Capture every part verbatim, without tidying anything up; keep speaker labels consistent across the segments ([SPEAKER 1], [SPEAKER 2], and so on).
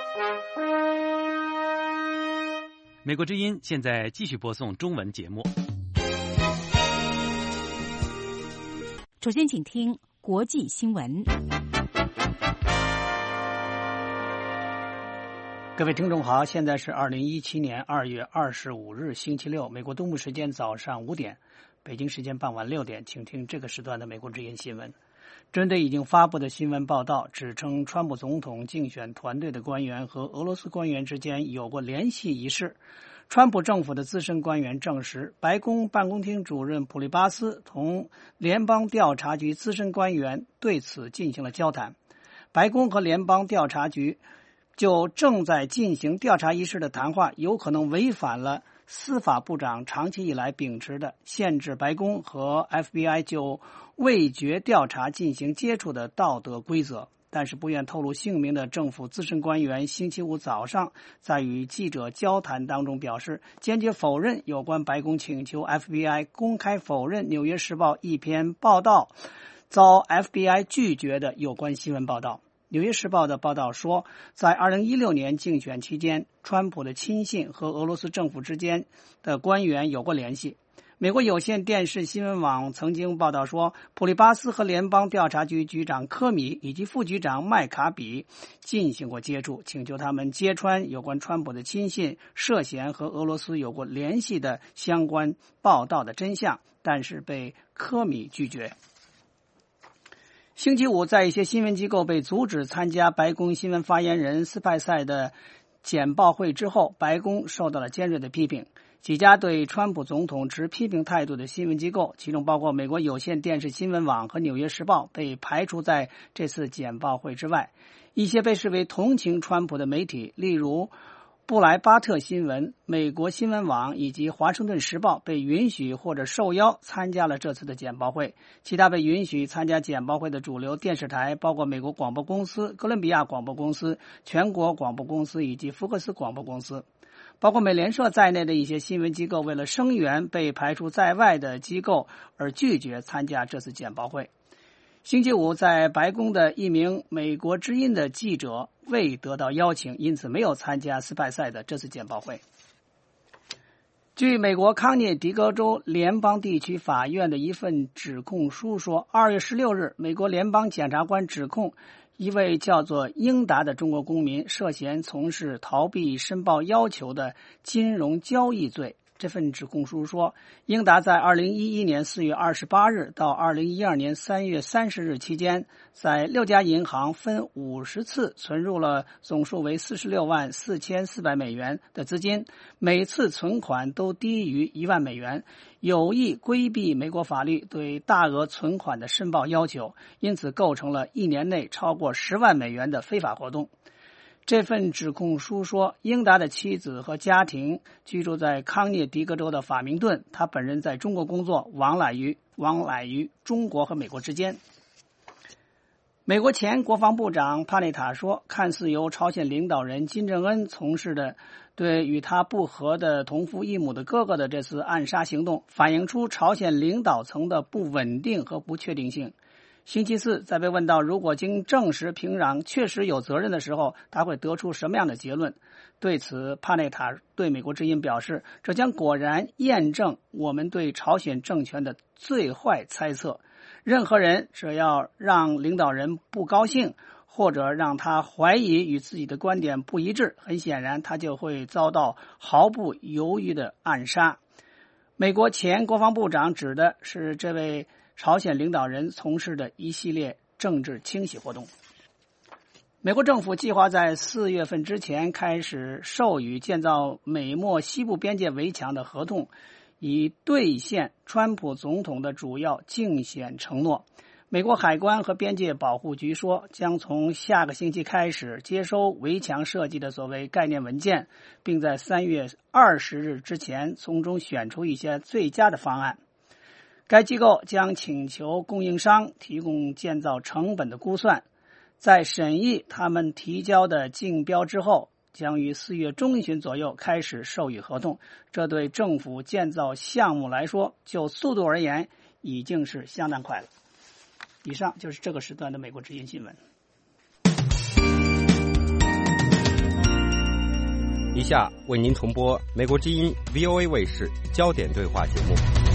[SPEAKER 1] 美国之音现在继续播送中文节目。
[SPEAKER 2] 首先请听国际新闻。
[SPEAKER 3] 各位听众好，现在是二零一七年二月二十五日星期六，美国东部时间早上五点，北京时间傍晚六点，请听这个时段的美国之音新闻。针对已经发布的新闻报道，指称川普总统竞选团队的官员和俄罗斯官员之间有过联系一事，川普政府的资深官员证实，白宫办公厅主任普利巴斯同联邦调查局资深官员对此进行了交谈。白宫和联邦调查局就正在进行调查一事的谈话有可能违反了司法部长长期以来秉持的限制白宫和 F B I 就味觉调查进行接触的道德规则。但是不愿透露姓名的政府资深官员星期五早上在与记者交谈当中表示，坚决否认有关白宫请求 F B I 公开否认《纽约时报》一篇报道遭 F B I 拒绝的有关新闻报道。《纽约时报》的报道说，在二零一六年竞选期间，川普的亲信和俄罗斯政府之间的官员有过联系。美国有线电视新闻网曾经报道说，普利巴斯和联邦调查局局长科米以及副局长麦卡比进行过接触，请求他们揭穿有关川普的亲信涉嫌和俄罗斯有过联系的相关报道的真相，但是被科米拒绝。星期五，在一些新闻机构被阻止参加白宫新闻发言人斯派塞的简报会之后，白宫受到了尖锐的批评。几家对川普总统持批评态度的新闻机构，其中包括美国有线电视新闻网和纽约时报，被排除在这次简报会之外。一些被视为同情川普的媒体，例如布莱巴特新闻、美国新闻网以及华盛顿时报，被允许或者受邀参加了这次的简报会。其他被允许参加简报会的主流电视台包括美国广播公司、哥伦比亚广播公司、全国广播公司以及福克斯广播公司。包括美联社在内的一些新闻机构为了声援被排除在外的机构而拒绝参加这次简报会。星期五，在白宫的一名美国之音的记者未得到邀请，因此没有参加斯派塞的这次简报会。据美国康涅狄格州联邦地区法院的一份指控书说，二月十六日，美国联邦检察官指控一位叫做英达的中国公民涉嫌从事逃避申报要求的金融交易罪。这份指控书说，英达在二零一一年四月二十八日到二零一二年三月三十日期间，在六家银行分五十次存入了总数为四十六万四千四百美元的资金，每次存款都低于一万美元，有意规避美国法律对大额存款的申报要求，因此构成了一年内超过十万美元的非法活动。这份指控书说，英达的妻子和家庭居住在康涅狄格州的法明顿，他本人在中国工作，往来于往来于中国和美国之间。美国前国防部长帕内塔说，看似由朝鲜领导人金正恩从事的对与他不和的同父异母的哥哥的这次暗杀行动，反映出朝鲜领导层的不稳定和不确定性。星期四，在被问到如果经证实平壤确实有责任的时候，他会得出什么样的结论？对此，帕内塔对美国之音表示，这将果然验证我们对朝鲜政权的最坏猜测。任何人只要让领导人不高兴，或者让他怀疑与自己的观点不一致，很显然他就会遭到毫不犹豫的暗杀。美国前国防部长指的是这位朝鲜领导人从事的一系列政治清洗活动。美国政府计划在四月份之前开始授予建造美墨西部边界围墙的合同，以兑现川普总统的主要竞选承诺。美国海关和边界保护局说，将从下个星期开始接收围墙设计的所谓概念文件，并在三月二十日之前从中选出一些最佳的方案。该机构将请求供应商提供建造成本的估算，在审议他们提交的竞标之后，将于四月中旬左右开始授予合同。这对政府建造项目来说，就速度而言，已经是相当快了。以上就是这个时段的美国之音新闻。
[SPEAKER 4] 下为您重播美国之音 V O A 卫视焦点对话节目。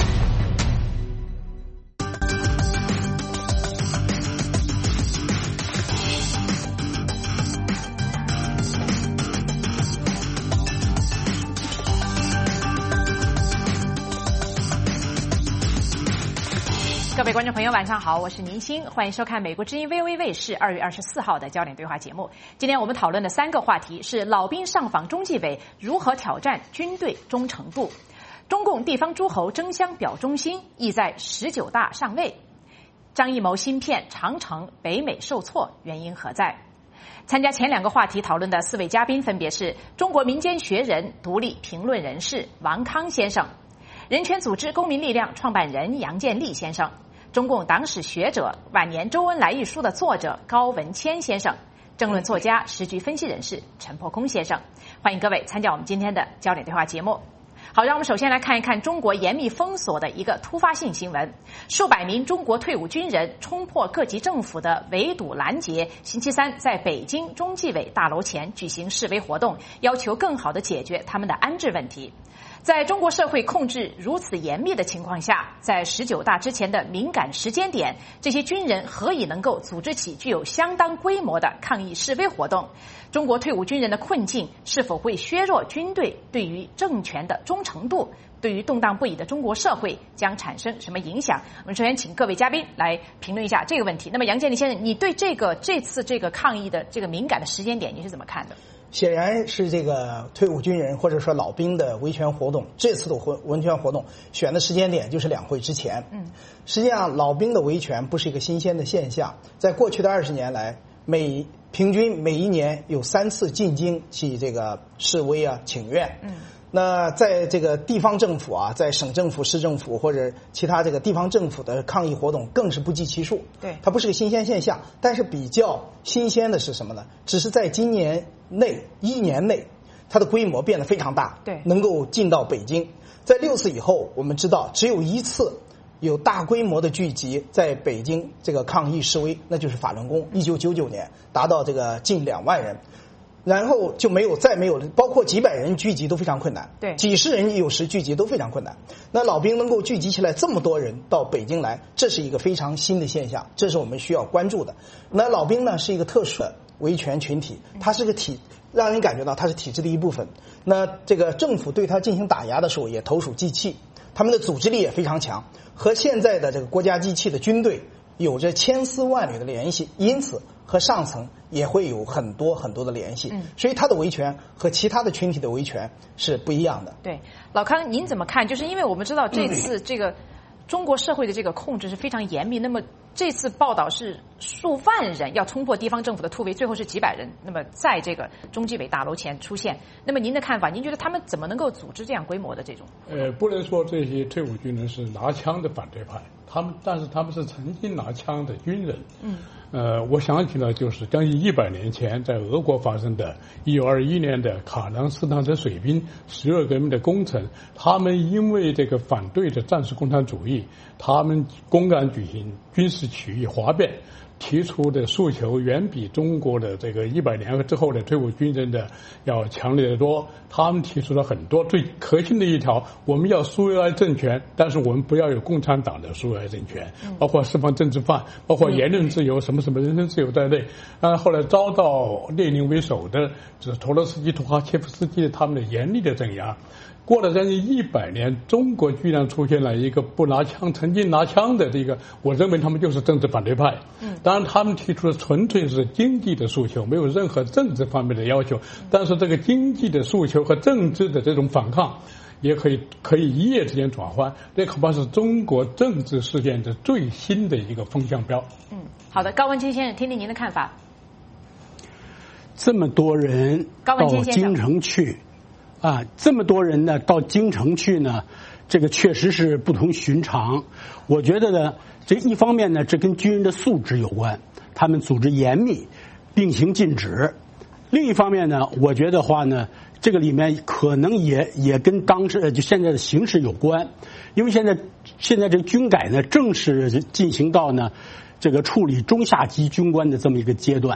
[SPEAKER 2] 各位观众朋友，晚上好，我是宁鑫，欢迎收看美国之音 V O A 卫视二月二十四号的焦点对话节目。今天我们讨论的三个话题是：老兵上访中纪委如何挑战军队忠诚度；中共地方诸侯争相表忠心，意在十九大上位；张艺谋芯片长城北美受挫，原因何在？参加前两个话题讨论的四位嘉宾分别是中国民间学人、独立评论人士王康先生，人权组织公民力量创办人杨建立先生，中共党史学者、晚年周恩来一书的作者高文谦先生，政论作家、时局分析人士陈破空先生。欢迎各位参加我们今天的焦点对话节目。好，让我们首先来看一看中国严密封锁的一个突发性新闻：数百名中国退伍军人冲破各级政府的围堵拦截，星期三在北京中纪委大楼前举行示威活动，要求更好地解决他们的安置问题。在中国社会控制如此严密的情况下，在十九大之前的敏感时间点，这些军人何以能够组织起具有相当规模的抗议示威活动？中国退伍军人的困境是否会削弱军队对于政权的忠诚度？对于动荡不已的中国社会将产生什么影响？我们首先请各位嘉宾来评论一下这个问题。那么杨建立先生，你对这个这次这个抗议的这个敏感的时间点你是怎么看的？
[SPEAKER 5] 显然是这个退伍军人或者说老兵的维权活动，这次的维权活动选的时间点就是两会之前。嗯，实际上老兵的维权不是一个新鲜的现象，在过去的二十年来，每平均每一年有三次进京去这个示威啊请愿。嗯。那在这个地方政府啊，在省政府、市政府或者其他这个地方政府的抗议活动更是不计其数。对，它不是个新鲜现象。但是比较新鲜的是什么呢？只是在今年内一年内，它的规模变得非常大，对，能够进到北京。在六次以后，我们知道只有一次有大规模的聚集在北京这个抗议示威，那就是法轮功，一九九九年达到这个近两万人。然后就没有再没有，包括几百人聚集都非常困难，对，几十人有时聚集都非常困难。那老兵能够聚集起来这么多人到北京来，这是一个非常新的现象，这是我们需要关注的。那老兵呢是一个特殊的维权群体，它是个体，让人感觉到它是体制的一部分。那这个政府对它进行打压的时候也投鼠忌器，他们的组织力也非常强，和现在的这个国家机器的军队有着千丝万缕的联系，因此和上层也会有很多很多的联系，嗯，所以他的维权和其他的群体的维权是不一样的。
[SPEAKER 2] 对，老康您怎么看？就是因为我们知道这次这个中国社会的这个控制是非常严密，那么这次报道是数万人要冲破地方政府的突围，最后是几百人，那么在这个中纪委大楼前出现。那么您的看法，您觉得他们怎么能够组织这样规模的这种？
[SPEAKER 6] 呃，不能说这些退伍军人是拿枪的反对派，他们但是他们是曾经拿枪的军人。嗯。呃，我想起了就是将近一百年前在俄国发生的一九二一年的卡朗斯坦城水兵十月革命的功臣，他们因为这个反对的战时共产主义，他们公开举行军事起义哗变，提出的诉求远比中国的这个一百年之后的退伍军人的要强烈得多。他们提出了很多最核心的一条，我们要苏维埃政权，但是我们不要有共产党的苏维埃政权，包括释放政治犯，包括言论自由，什么什么人身自由在内。啊，后来遭到列宁为首的就是托洛斯基、图哈切夫斯基他们的严厉的镇压。过了将近一百年，中国居然出现了一个不拿枪、曾经拿枪的这个，我认为他们就是政治反对派。嗯，当然他们提出的纯粹是经济的诉求，没有任何政治方面的要求。但是这个经济的诉求和政治的这种反抗，也可以可以一夜之间转换。这恐怕是中国政治事件的最新的一个风向标。
[SPEAKER 2] 嗯，好的，高文谦先生，听听您的看法。
[SPEAKER 7] 这么多人到京城去。啊，这么多人呢到京城去呢，这个确实是不同寻常。我觉得呢，这一方面呢，这跟军人的素质有关，他们组织严密，并行禁止；另一方面呢，我觉得话呢，这个里面可能也也跟当时就现在的形势有关，因为现在现在这个军改呢，正是进行到呢这个处理中下级军官的这么一个阶段。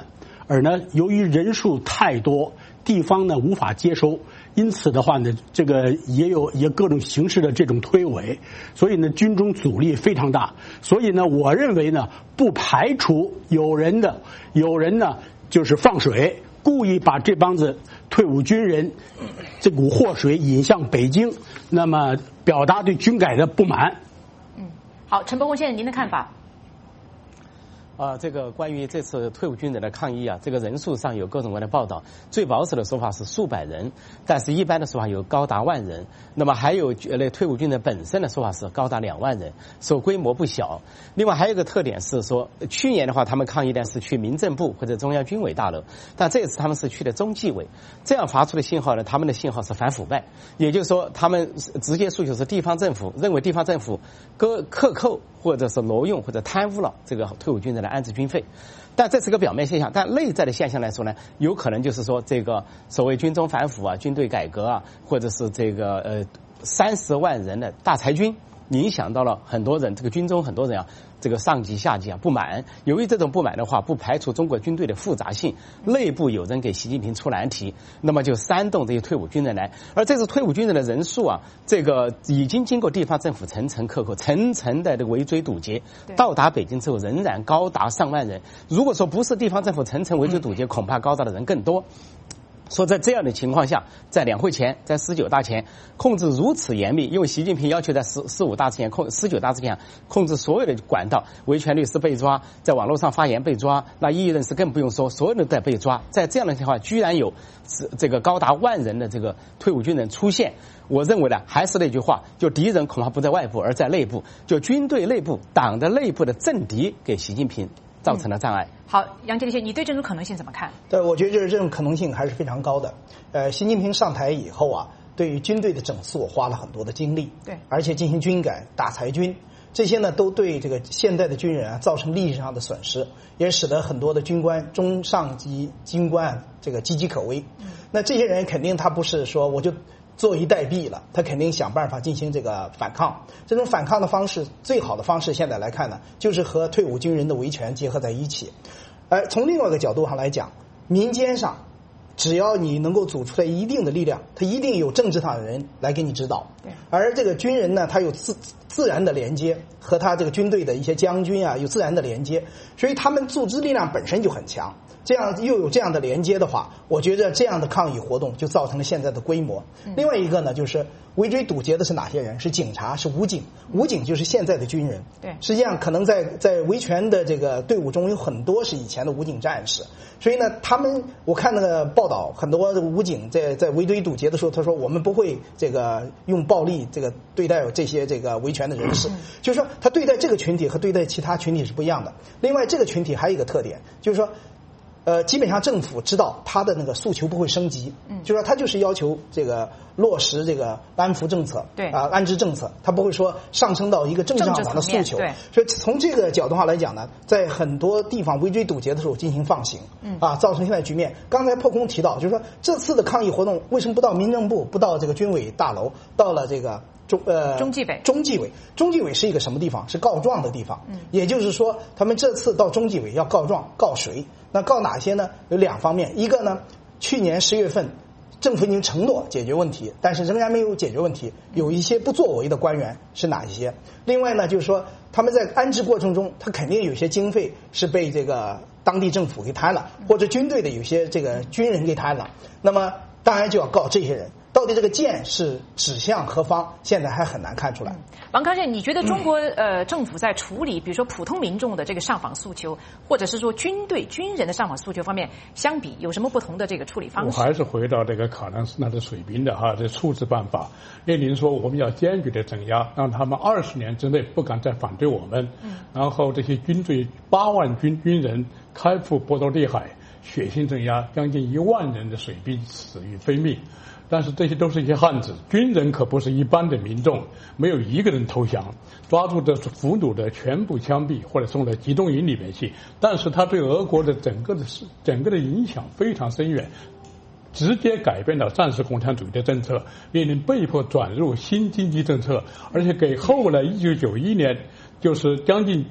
[SPEAKER 7] 而呢，由于人数太多，地方呢无法接收，因此的话呢，这个也有也各种形式的这种推诿，所以呢，军中阻力非常大。所以呢，我认为呢，不排除有人的有人呢就是放水，故意把这帮子退伍军人这股祸水引向北京，那么表达对军改的不满。
[SPEAKER 2] 嗯，好，陈伯公先生，您的看法？
[SPEAKER 8] 啊，这个关于这次退伍军人的抗议啊，这个人数上有各种各样的报道，最保守的说法是数百人，但是一般的说法有高达万人。那么还有呃退伍军人本身的说法是高达两万人，说规模不小。另外还有一个特点是说，去年的话他们抗议呢是去民政部或者中央军委大楼，但这次他们是去的中纪委，这样发出的信号呢，他们的信号是反腐败，也就是说他们直接诉求是地方政府认为地方政府割克扣或者是挪用或者贪污了这个退伍军人的安置军费。但这是个表面现象，但内在的现象来说呢，有可能就是说这个所谓军中反腐啊、军队改革啊，或者是这个呃三十万人的大裁军，影响到了很多人，这个军中很多人啊，这个上级下级啊不满。由于这种不满的话，不排除中国军队的复杂性，内部有人给习近平出难题，那么就煽动这些退伍军人来。而这次退伍军人的人数啊，这个已经经过地方政府层层克扣、层层的这个围追堵截，到达北京之后仍然高达上万人。如果说不是地方政府层层围追堵截，恐怕高达的人更多。说在这样的情况下，在两会前，在十九大前控制如此严密，因为习近平要求在十十五大之前控十九大之前控制所有的管道，维权律师被抓，在网络上发言被抓，那异议人士更不用说，所有人都在被抓。在这样的情况下，居然有这个高达万人的这个退伍军人出现，我认为呢，还是那句话，就敌人恐怕不在外部，而在内部，就军队内部、党的内部的政敌给习近平造成了障碍。
[SPEAKER 2] 嗯、好，杨洁篪先生，你对这种可能性怎么看？
[SPEAKER 5] 对，我觉得就是这种可能性还是非常高的。呃，习近平上台以后啊，对于军队的整肃花了很多的精力，对，而且进行军改、大裁军，这些呢都对这个现代的军人啊造成利益上的损失，也使得很多的军官、中上级军官这个岌岌可危。嗯、那这些人肯定他不是说我就坐以待毙了，他肯定想办法进行这个反抗。这种反抗的方式，最好的方式现在来看呢，就是和退伍军人的维权结合在一起。而从另外一个角度上来讲，民间上只要你能够组出来一定的力量，他一定有政治上的人来给你指导。而这个军人呢，他有自自然的连接，和他这个军队的一些将军啊有自然的连接，所以他们组织力量本身就很强。这样又有这样的连接的话，我觉得这样的抗议活动就造成了现在的规模。嗯、另外一个呢，就是围追堵截的是哪些人？是警察，是武警。武警就是现在的军人。对，实际上可能在在维权的这个队伍中有很多是以前的武警战士，所以呢，他们我看那个报道，很多武警在在围追堵截的时候，他说我们不会这个用暴力这个对待这些这个维权的人士，嗯、就是说他对待这个群体和对待其他群体是不一样的。另外，这个群体还有一个特点，就是说。呃，基本上政府知道他的那个诉求不会升级，嗯，就是说他就是要求这个落实这个安抚政策，对啊、呃，安置政策，他不会说上升到一个政治上的诉求，对，所以从这个角度上来讲呢，在很多地方围追堵截的时候进行放行，嗯啊，造成现在局面。刚才破空提到，就是说这次的抗议活动为什么不到民政部，不到这个军委大楼，到了这个。中呃
[SPEAKER 2] 中纪委，
[SPEAKER 5] 中纪委，中纪委是一个什么地方？是告状的地方。嗯，也就是说，他们这次到中纪委要告状，告谁？那告哪些呢？有两方面，一个呢，去年十月份，政府已经承诺解决问题，但是仍然没有解决问题，有一些不作为的官员是哪一些？另外呢，就是说他们在安置过程中，他肯定有些经费是被这个当地政府给贪了，或者军队的有些这个军人给贪了，那么当然就要告这些人。到底这个箭是指向何方？现在还很难看出来。
[SPEAKER 2] 王康健，你觉得中国呃政府在处理，比如说普通民众的这个上访诉求，或者是说军队军人的上访诉求方面，相比有什么不同的这个处理方式？
[SPEAKER 6] 我还是回到这个卡兰斯纳的水兵的哈这处置办法。列宁说我们要坚决的镇压，让他们二十年之内不敢再反对我们。嗯、然后这些军队八万军军人开赴波多利海，血腥镇压，将近一万人的水兵死于非命。但是这些都是一些汉子，军人可不是一般的民众，没有一个人投降，抓住的俘虏的全部枪毙或者送到集中营里面去。但是他对俄国的整个的整个的影响非常深远，直接改变了战时共产主义的政策，列宁被迫转入新经济政策，而且给后来一九九一年就是将近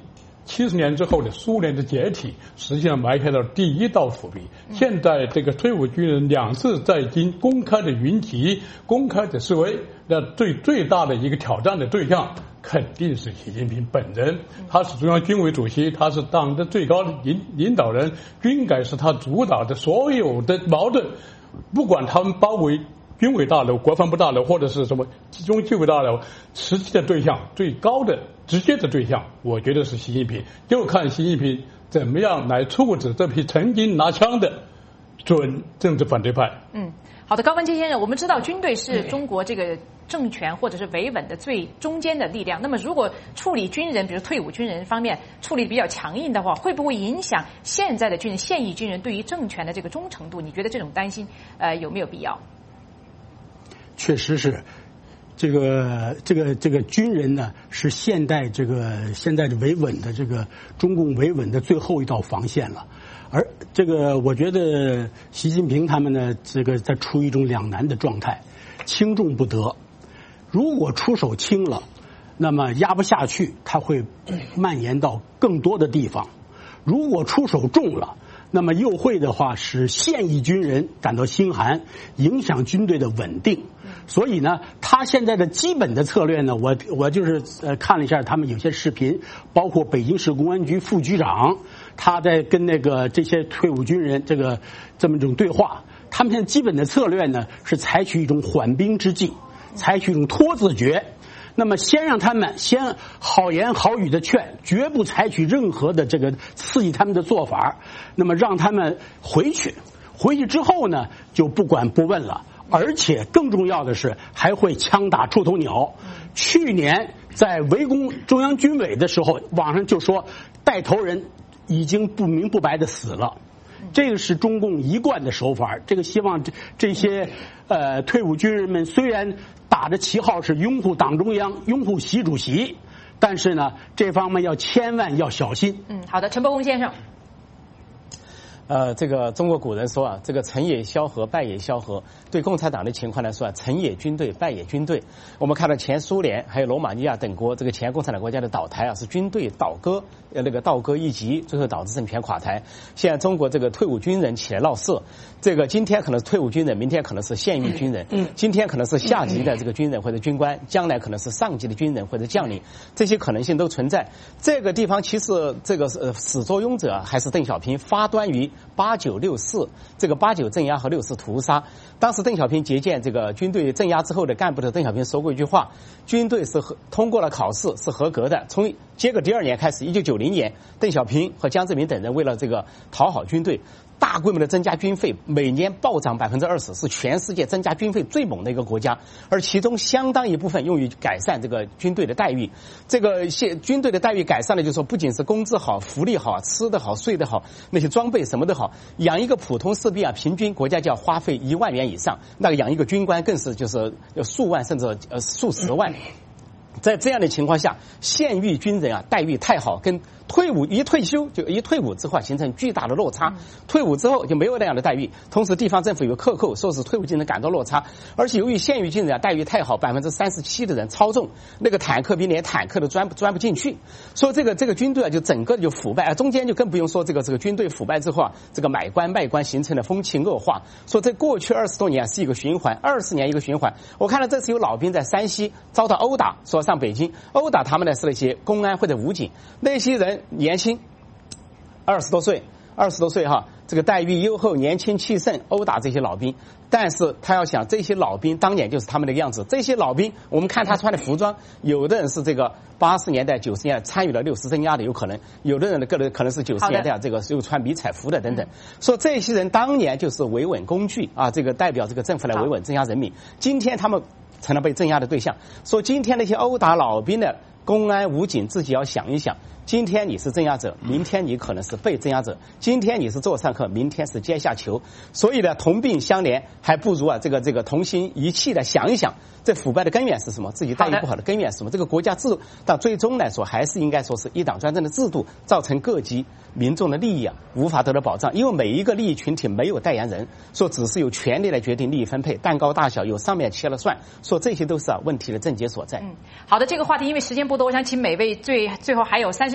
[SPEAKER 6] 七十年之后的苏联的解体，实际上埋开了第一道伏笔。现在这个退伍军人两次在京公开的云集、公开的示威，那最最大的一个挑战的对象肯定是习近平本人。他是中央军委主席，他是党的最高领领导人，军改是他主导的，所有的矛盾，不管他们包围军委大楼、国防部大楼或者是什么集中纪委大楼，实际的对象、最高的直接的对象，我觉得是习近平。就看习近平怎么样来处置这批曾经拿枪的准政治反对派。
[SPEAKER 2] 嗯，好的，高文基先生，我们知道军队是中国这个政权或者是维稳的最中间的力量。那么，如果处理军人，比如退伍军人方面处理比较强硬的话，会不会影响现在的军人、现役军人对于政权的这个忠诚度？你觉得这种担心呃有没有必要？
[SPEAKER 7] 确实是，这个这个这个军人呢，是现代这个现在的维稳的这个中共维稳的最后一道防线了。而这个我觉得习近平他们呢，这个在处于一种两难的状态，轻重不得。如果出手轻了，那么压不下去，它会蔓延到更多的地方；如果出手重了，那么又会的话使现役军人感到心寒，影响军队的稳定。所以呢，他现在的基本的策略呢，我我就是呃看了一下他们有些视频，包括北京市公安局副局长他在跟那个这些退伍军人这个这么一种对话。他们现在基本的策略呢是采取一种缓兵之计，采取一种拖字诀。那么先让他们先好言好语的劝，绝不采取任何的这个刺激他们的做法。那么让他们回去，回去之后呢，就不管不问了。而且更重要的是，还会枪打出头鸟。去年在围攻中央军委的时候，网上就说带头人已经不明不白的死了。这个是中共一贯的手法。这个希望这这些呃退伍军人们虽然打着旗号是拥护党中央、拥护习主席，但是呢，这方面要千万要小心。
[SPEAKER 2] 嗯，好的，陈伯公先生。
[SPEAKER 8] 呃，这个中国古人说啊，这个成也萧何，败也萧何。对共产党的情况来说啊，成也军队，败也军队。我们看到前苏联还有罗马尼亚等国这个前共产党国家的倒台啊，是军队倒戈，呃，那个倒戈一击，最后导致政权垮台。现在中国这个退伍军人起来闹事，这个今天可能是退伍军人，明天可能是现役军人，嗯，今天可能是下级的这个军人或者军官，将来可能是上级的军人或者将领，这些可能性都存在。这个地方其实这个呃始作俑者还是邓小平，发端于八九六四，这个八九镇压和六四屠杀。当时邓小平接见这个军队镇压之后的干部的邓小平说过一句话：军队是合通过了考试，是合格的。从接个第二年开始，一九九零年，邓小平和江泽民等人为了这个讨好军队，大规模的增加军费，每年暴涨百分之二十，是全世界增加军费最猛的一个国家。而其中相当一部分用于改善这个军队的待遇。这个现军队的待遇改善了，就是说不仅是工资好、福利好、吃得好、睡得好，那些装备什么都好。养一个普通士兵啊，平均国家就要花费一万元以上。那个养一个军官更是就是数万甚至呃数十万。在这样的情况下，现役军人啊待遇太好，跟退伍一退休就一退伍之后形成巨大的落差。退伍之后就没有那样的待遇，同时地方政府有克扣，说是退伍军人感到落差。而且由于现役军人啊待遇太好，百分之三十七的人超重，那个坦克兵连坦克都钻不钻不进去，所以这个这个军队啊就整个就腐败啊，中间就更不用说这个这个军队腐败之后啊，这个买官卖官形成了风气恶化。说这过去二十多年啊是一个循环，二十年一个循环。我看到这次有老兵在山西遭到殴打，说上北京殴打他们的是那些公安或者武警，那些人年轻，二十多岁，二十多岁哈，这个待遇优厚，年轻气盛，殴打这些老兵。但是他要想，这些老兵当年就是他们那个样子。这些老兵，我们看他穿的服装，有的人是这个八十年代、九十年代参与了六四镇压的，有可能；有的人的个人可能是九十年代这个又穿迷彩服的等等。说这些人当年就是维稳工具啊，这个代表这个政府来维稳镇压人民。今天他们成了被镇压的对象。说今天那些殴打老兵的公安武警自己要想一想，今天你是镇压者，明天你可能是被镇压者，今天你是座上客，明天是阶下囚。所以呢，同病相怜，还不如啊这个这个同心一气的想一想，这腐败的根源是什么？自己待遇不好的根源是什么？这个国家制度到最终来说，还是应该说是一党专政的制度，造成各级民众的利益啊无法得到保障，因为每一个利益群体没有代言人，说只是由权力来决定利益分配，蛋糕大小由上面切了算，说这些都是啊问题的症结所在。
[SPEAKER 2] 嗯，好的，这个话题因为时间不多，我想请每位最最后还有三十。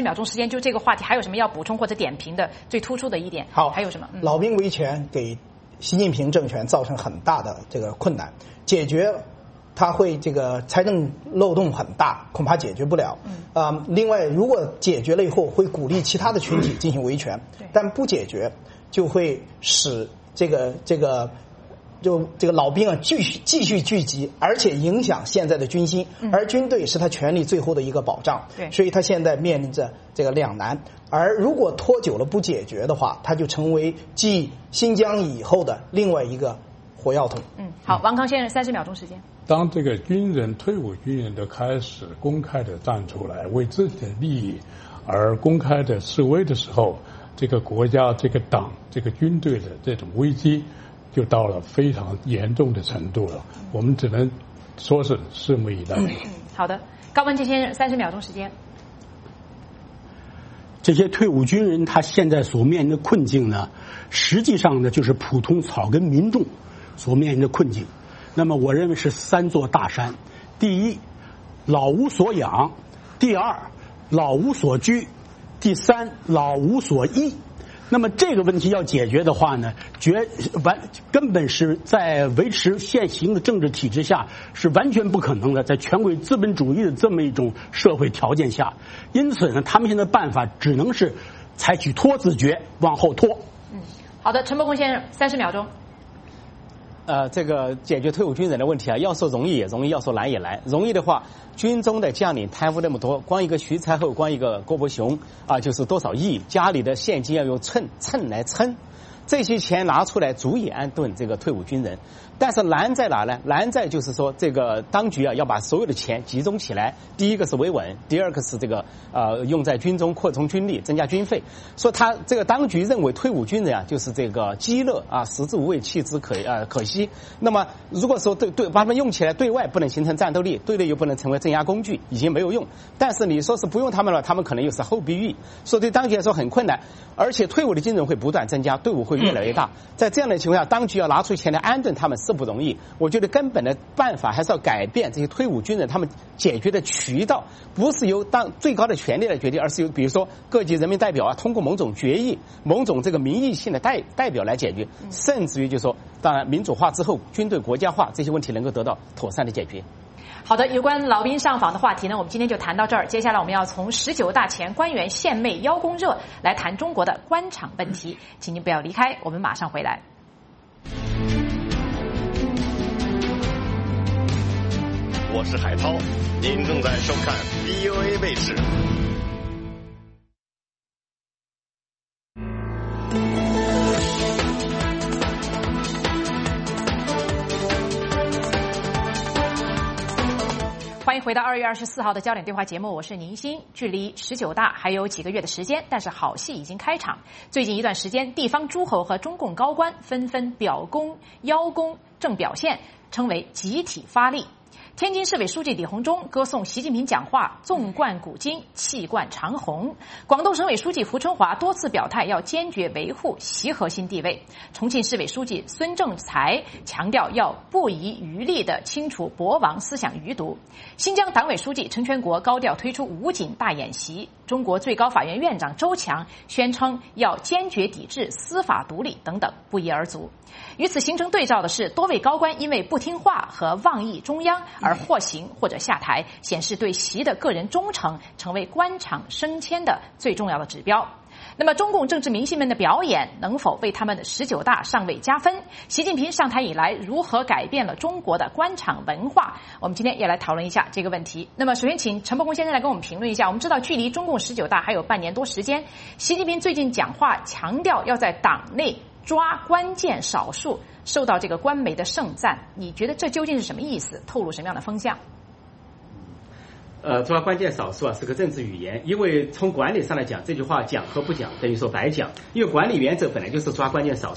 [SPEAKER 2] 十秒钟时间，就这个话题还有什么要补充或者点评的最突出的一点？
[SPEAKER 5] 好，
[SPEAKER 2] 还有什么？嗯、
[SPEAKER 5] 老兵维权给习近平政权造成很大的这个困难，解决它会这个财政漏洞很大，恐怕解决不了。嗯啊、呃，另外，如果解决了以后，会鼓励其他的群体进行维权，
[SPEAKER 2] 嗯、
[SPEAKER 5] 但不解决就会使这个这个。就这个老兵啊，继续继续聚集，而且影响现在的军心，而军队是他权力最后的一个保障。
[SPEAKER 2] 对，
[SPEAKER 5] 所以他现在面临着这个两难。而如果拖久了不解决的话，他就成为继新疆以后的另外一个火药桶。
[SPEAKER 2] 嗯，好，王康先生，三十秒钟时间。
[SPEAKER 6] 当这个军人、退伍军人都开始公开的站出来为自己的利益而公开的示威的时候，这个国家、这个党、这个军队的这种危机就到了非常严重的程度了，我们只能说是拭目以待。
[SPEAKER 2] 嗯，好的，高文杰先生，三十秒钟时间。
[SPEAKER 7] 这些退伍军人他现在所面临的困境呢，实际上呢就是普通草根民众所面临的困境。那么我认为是三座大山：第一，老无所养；第二，老无所居；第三，老无所依。那么这个问题要解决的话呢，绝完根本是在维持现行的政治体制下是完全不可能的，在全轨资本主义的这么一种社会条件下，因此呢，他们现在办法只能是采取拖字诀，往后拖。
[SPEAKER 2] 嗯，好的，陈伯公先生，三十秒钟。
[SPEAKER 8] 呃，这个解决退伍军人的问题啊，要说容易也容易，要说难也难。容易的话，军中的将领贪污那么多，光一个徐才厚，光一个郭伯雄啊，就是多少亿，家里的现金要用秤秤来称，这些钱拿出来足以安顿这个退伍军人。但是难在哪呢？难在就是说，这个当局啊要把所有的钱集中起来。第一个是维稳，第二个是这个呃用在军中扩充军力、增加军费。说他这个当局认为退伍军人啊就是这个饥乐啊，食之无味，弃之可呃可惜。那么如果说对对把他们用起来，对外不能形成战斗力，对内又不能成为镇压工具，已经没有用。但是你说是不用他们了，他们可能又是后必欲，所以对当局来说很困难。而且退伍的军人会不断增加，队伍会越来越大。在这样的情况下，当局要拿出钱来安顿他们是不容易。我觉得根本的办法还是要改变这些退伍军人他们解决的渠道，不是由当最高的权力来决定，而是由比如说各级人民代表啊，通过某种决议、某种这个民意性的代代表来解决，甚至于就是说，当然民主化之后，军队国家化这些问题能够得到妥善的解决。
[SPEAKER 2] 好的，有关老兵上访的话题呢，我们今天就谈到这儿。接下来我们要从十九大前官员献媚邀功热来谈中国的官场问题，请您不要离开，我们马上回来。
[SPEAKER 9] 我是海涛，您正在收看 V O A 卫视。
[SPEAKER 2] 欢迎回到二月二十四号的焦点对话节目，我是宁欣。距离十九大还有几个月的时间，但是好戏已经开场。最近一段时间，地方诸侯和中共高官纷纷表功、邀功、正表现，称为集体发力。天津市委书记李鸿忠歌颂习近平讲话纵贯古今，气贯长虹。广东省委书记胡春华多次表态要坚决维护习核心地位。重庆市委书记孙政才强调要不遗余力地清除博王思想余毒。新疆党委书记陈全国高调推出武警大演习。中国最高法院院长周强宣称要坚决抵制司法独立等等，不一而足。与此形成对照的是，多位高官因为不听话和妄议中央而获刑或者下台，显示对习的个人忠诚成为官场升迁的最重要的指标。那么中共政治明星们的表演能否为他们的十九大上位加分？习近平上台以来如何改变了中国的官场文化？我们今天也来讨论一下这个问题。那么首先请陈伯公先生来跟我们评论一下。我们知道距离中共十九大还有半年多时间，习近平最近讲话强调要在党内抓关键少数，受到这个官媒的盛赞，你觉得这究竟是什么意思？透露什么样的风向？
[SPEAKER 8] 呃，抓关键少数啊是个政治语言，因为从管理上来讲，这句话讲和不讲等于说白讲，因为管理原则本来就是抓关键少数。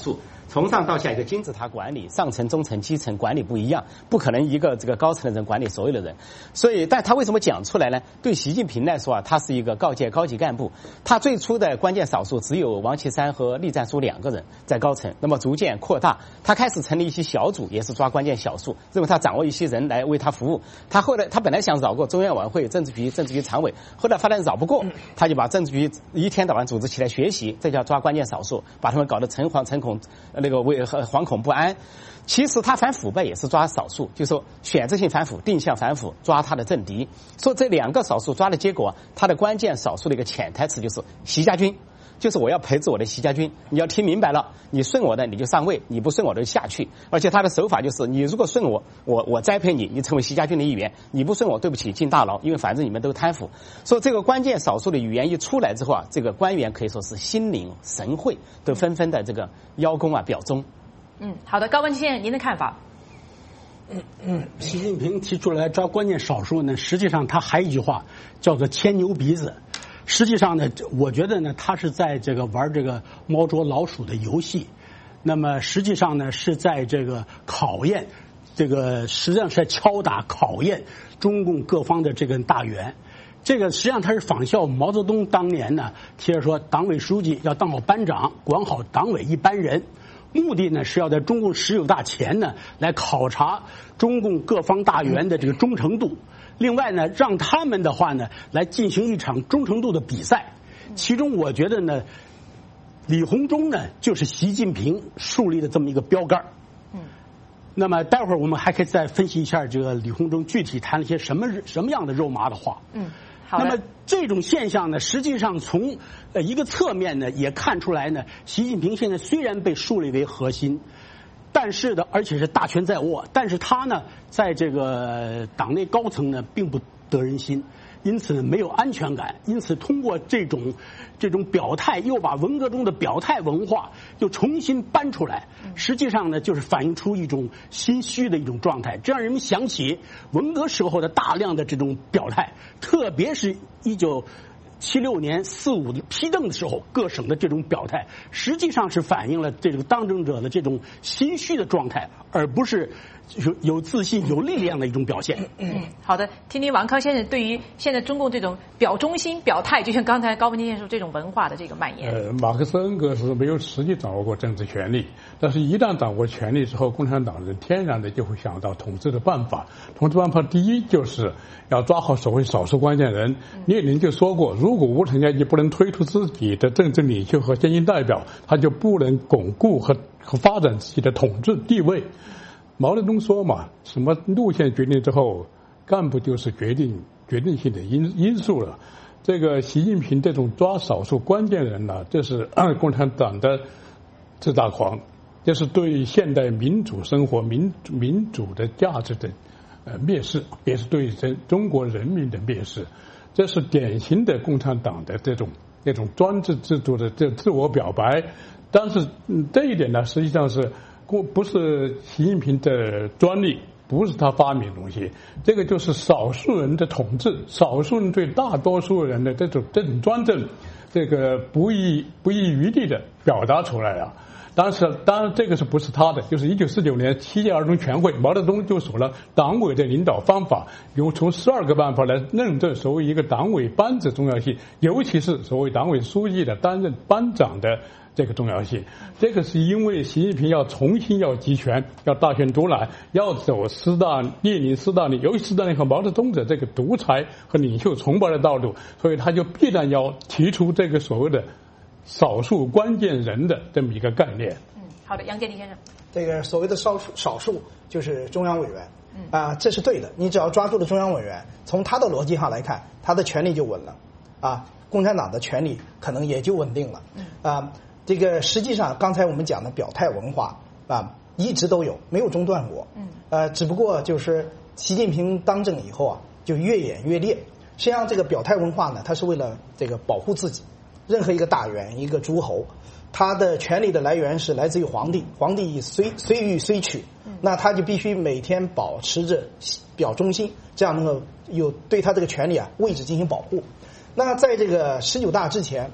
[SPEAKER 8] 从上到下一个金字塔管理，上层、中层、基层管理不一样，不可能一个这个高层的人管理所有的人。所以，但他为什么讲出来呢？对习近平来说啊，他是一个高阶高级干部，他最初的关键少数只有王岐山和栗战书两个人在高层，那么逐渐扩大，他开始成立一些小组，也是抓关键少数，认为他掌握一些人来为他服务。他后来他本来想绕过中央委员会、政治局、政治局常委，后来发现绕不过，他就把政治局一天到晚组织起来学习，这叫抓关键少数，把他们搞得诚惶诚恐，那个为惶恐不安。其实他反腐败也是抓少数，就是说选择性反腐、定向反腐，抓他的政敌。说这两个少数抓的结果，他的关键少数的一个潜台词就是习家军，就是我要培植我的习家军。你要听明白了，你顺我的你就上位，你不顺我的就下去。而且他的手法就是，你如果顺我，我我栽培你，你成为习家军的一员；你不顺我，对不起，进大牢，因为反正你们都贪腐。所以这个关键少数的语言一出来之后啊，这个官员可以说是心领神会，都纷纷的这个邀功啊表忠。
[SPEAKER 2] 嗯，好的，高文先生，您的看法？
[SPEAKER 7] 嗯嗯，习近平提出来抓关键少数呢，实际上他还有一句话叫做牵牛鼻子。实际上呢，我觉得呢，他是在这个玩这个猫捉老鼠的游戏。那么实际上呢，是在这个考验，这个实际上是在敲打考验中共各方的这个大员。这个实际上他是仿效毛泽东当年呢，提着说党委书记要当好班长，管好党委一班人。目的呢是要在中共十九大前呢来考察中共各方大员的这个忠诚度，另外呢让他们的话呢来进行一场忠诚度的比赛。其中我觉得呢，李鸿忠呢就是习近平树立的这么一个标杆。嗯，那么待会儿我们还可以再分析一下这个李鸿忠具体谈了些什么什么样的肉麻的话。嗯。那么这种现象呢，实际上从呃一个侧面呢也看出来呢，习近平现在虽然被树立为核心，但是的而且是大权在握，但是他呢在这个党内高层呢并不得人心，因此没有安全感，因此通过这种这种表态，又把文革中的表态文化又重新搬出来，实际上呢就是反映出一种心虚的一种状态，这让人们想起文革时候的大量的这种表态，特别是一九七六年四五批政的时候，各省的这种表态，实际上是反映了这种当政者的这种心虚的状态，而不是有有自信、有力量的一种表现。
[SPEAKER 2] 嗯，好的，听听王康先生对于现在中共这种表忠心、表态，就像刚才高文先生说这种文化的这个蔓延。
[SPEAKER 6] 呃，马克思恩格斯没有实际掌握过政治权力，但是一旦掌握权力之后，共产党人天然的就会想到统治的办法。统治办法第一就是要抓好所谓少数关键人。列宁就说过，如果无产阶级不能推出自己的政治领袖和精英代表，他就不能巩固和和发展自己的统治地位。毛泽东说嘛，什么路线决定之后，干部就是决定决定性的因因素了。这个习近平这种抓少数关键人呢，这是共产党的自大狂，这是对现代民主生活、民民主的价值的呃蔑视，也是对中中国人民的蔑视。这是典型的共产党的这种这种专制制度的这自我表白。但是、嗯、这一点呢，实际上是不是习近平的专利，不是他发明的东西，这个就是少数人的统治，少数人对大多数人的这种这种专政，这个不遗不遗余力的表达出来了。但是当然这个是不是他的，就是一九四九年七届二中全会，毛泽东就说了党委的领导方法，用从十二个办法来认证所谓一个党委班子重要性，尤其是所谓党委书记的担任班长的这个重要性。这个是因为习近平要重新要集权，要大权独揽，要走斯大列宁、斯大林，尤其斯大林和毛泽东的这个独裁和领袖崇拜的道路，所以他就必然要提出这个所谓的少数关键人的这么一个概念。
[SPEAKER 2] 嗯，好的，杨洁篪先生，
[SPEAKER 5] 这个所谓的少数少数就是中央委员，嗯啊、呃，这是对的。你只要抓住了中央委员，从他的逻辑上来看，他的权力就稳了，啊，共产党的权力可能也就稳定了。嗯啊，这个实际上刚才我们讲的表态文化啊，一直都有，没有中断过。嗯，呃，只不过就是习近平当政以后啊，就越演越烈。实际上，这个表态文化呢，它是为了这个保护自己。任何一个大员、一个诸侯，他的权力的来源是来自于皇帝，皇帝虽虽欲虽取，那他就必须每天保持着表忠心，这样能够有对他这个权力啊位置进行保护。那在这个十九大之前，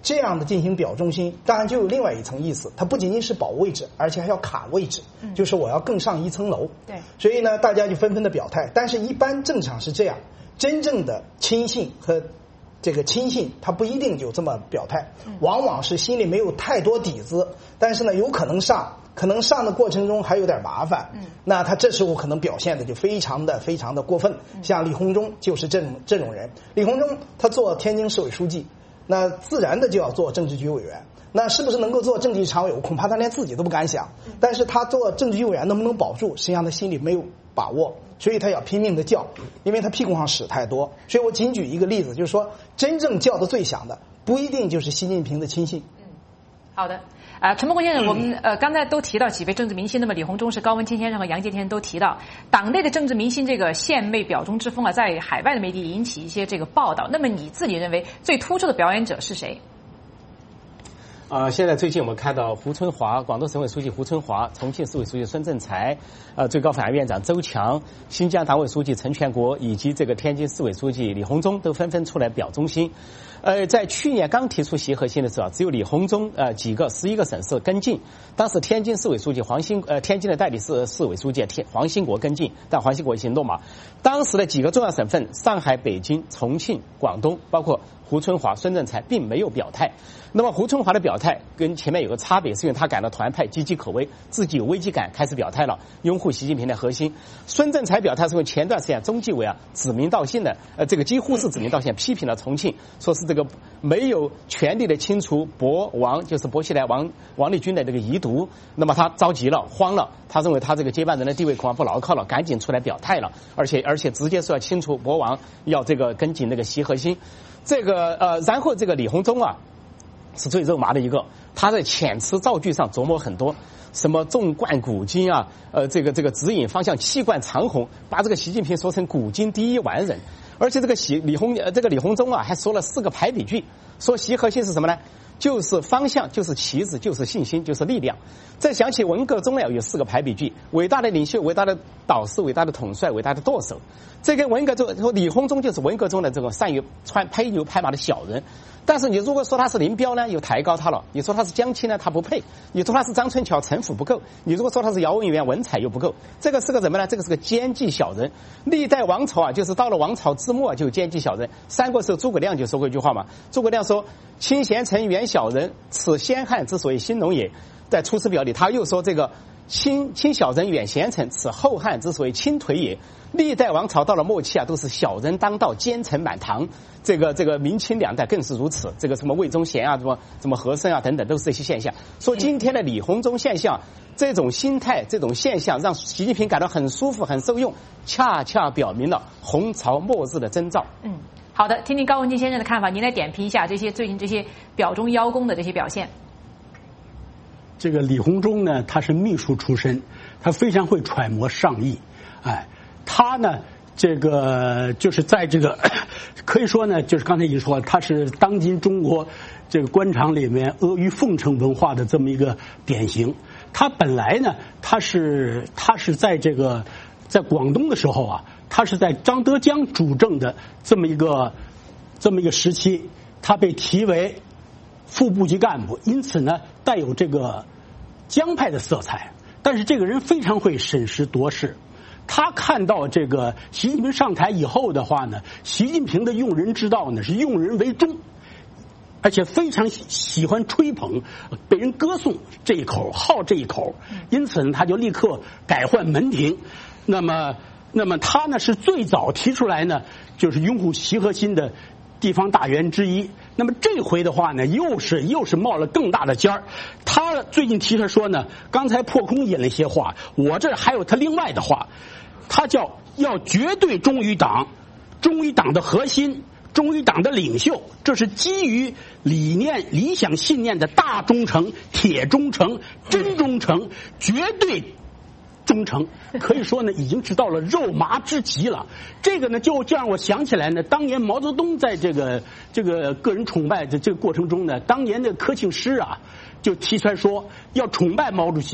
[SPEAKER 5] 这样的进行表忠心，当然就有另外一层意思，它不仅仅是保位置，而且还要卡位置，嗯、就是我要更上一层楼。
[SPEAKER 2] 对，
[SPEAKER 5] 所以呢，大家就纷纷的表态。但是，一般正常是这样，真正的亲信和这个亲信，他不一定就这么表态，往往是心里没有太多底子，但是呢，有可能上。可能上的过程中还有点麻烦，嗯，那他这时候可能表现的就非常的非常的过分。像李鸿忠就是这种这种人。李鸿忠他做天津市委书记，那自然的就要做政治局委员。那是不是能够做政治局常委，恐怕他连自己都不敢想。但是他做政治局委员能不能保住，实际上他心里没有把握，所以他要拼命的叫，因为他屁股上屎太多。所以我仅举一个例子，就是说真正叫的最响的，不一定就是习近平的亲信。
[SPEAKER 2] 嗯，好的。啊，陈伯公先生，我们呃刚才都提到几位政治明星，那么李鸿忠是高文谦先生和杨洁先生都提到，党内的政治明星这个献媚表忠之风啊，在海外的媒体引起一些这个报道。那么你自己认为最突出的表演者是谁？
[SPEAKER 8] 呃，现在最近我们看到胡春华，广东省委书记胡春华，重庆市委书记孙政才，呃，最高法院院长周强，新疆党委书记陈全国，以及这个天津市委书记李鸿忠都纷纷出来表忠心。呃，在去年刚提出习核心的时候，只有李鸿忠呃几个十一个省市跟进。当时天津市委书记黄兴呃天津的代理市市委书记天黄兴国跟进，但黄兴国已经落马。当时的几个重要省份上海、北京、重庆、广东，包括胡春华、孙政才并没有表态。那么胡春华的表态跟前面有个差别，是因为他感到团派岌岌可危，自己有危机感，开始表态了，拥护习近平的核心。孙政才表态是因为前段时间中纪委啊指名道姓的，呃，这个几乎是指名道姓批评了重庆，说是这个没有全力的清除博王，就是薄熙来王王立军的这个遗毒。那么他着急了，慌了，他认为他这个接班人的地位恐怕不牢靠了，赶紧出来表态了，而且而且直接说要清除博王，要这个跟紧那个习核心。这个呃，然后这个李鸿忠啊。是最肉麻的一个，他在遣词造句上琢磨很多，什么纵贯古今啊，呃，这个这个指引方向，气贯长虹，把这个习近平说成古今第一完人，而且这个习李鸿呃这个李鸿忠啊，还说了四个排比句，说习核心是什么呢？就是方向，就是旗帜，就是信心，就是力量。再想起文革中呢，有四个排比句：伟大的领袖，伟大的导师，伟大的统帅，伟大的舵手。这个文革中，李鸿忠就是文革中的这种善于穿拍牛拍马的小人。但是你如果说他是林彪呢，又抬高他了；你说他是江青呢，他不配；你说他是张春桥，城府不够；你如果说他是姚文元，文采又不够。这个是个什么呢？这个是个奸计小人。历代王朝啊，就是到了王朝之末就奸计小人。三国时候诸葛亮就说过一句话嘛，诸葛亮说：“亲贤臣，远小人，此先汉之所以兴隆也。”在《出师表》里，他又说这个亲亲小人，远贤臣，此后汉之所以倾颓也。历代王朝到了末期啊，都是小人当道，奸臣满堂。这个这个明清两代更是如此。这个什么魏忠贤啊，什么什么和珅啊等等，都是这些现象。说今天的李鸿忠现象，这种心态、这种现象，让习近平感到很舒服、很受用，恰恰表明了红朝末日的征兆。
[SPEAKER 2] 嗯，好的，听听高文静先生的看法，您来点评一下这些最近这些表忠邀功的这些表现。
[SPEAKER 7] 这个李鸿忠呢，他是秘书出身，他非常会揣摩上意，哎。他呢，这个就是在这个可以说呢，就是刚才已经说了，他是当今中国这个官场里面阿谀奉承文化的这么一个典型。他本来呢，他是他是在这个在广东的时候啊，他是在张德江主政的这么一个这么一个时期，他被提为副部级干部，因此呢，带有这个江派的色彩。但是这个人非常会审时度势。他看到这个习近平上台以后的话呢，习近平的用人之道呢是用人为忠，而且非常喜欢吹捧，被人歌颂这一口，好这一口，因此呢，他就立刻改换门庭。那么，那么他呢是最早提出来呢，就是拥护习核心的地方大员之一。那么这回的话呢，又是又是冒了更大的尖儿。他最近提出说呢，刚才破空引了一些话，我这还有他另外的话，他叫要绝对忠于党，忠于党的核心，忠于党的领袖，这是基于理念、理想信念的大忠诚、铁忠诚、真忠诚、绝对忠诚，可以说呢，已经是到了肉麻之极了。这个呢，就就让我想起来呢，当年毛泽东在这个这个个人崇拜的这个过程中呢，当年的柯庆施啊，就提出来说要崇拜毛主席，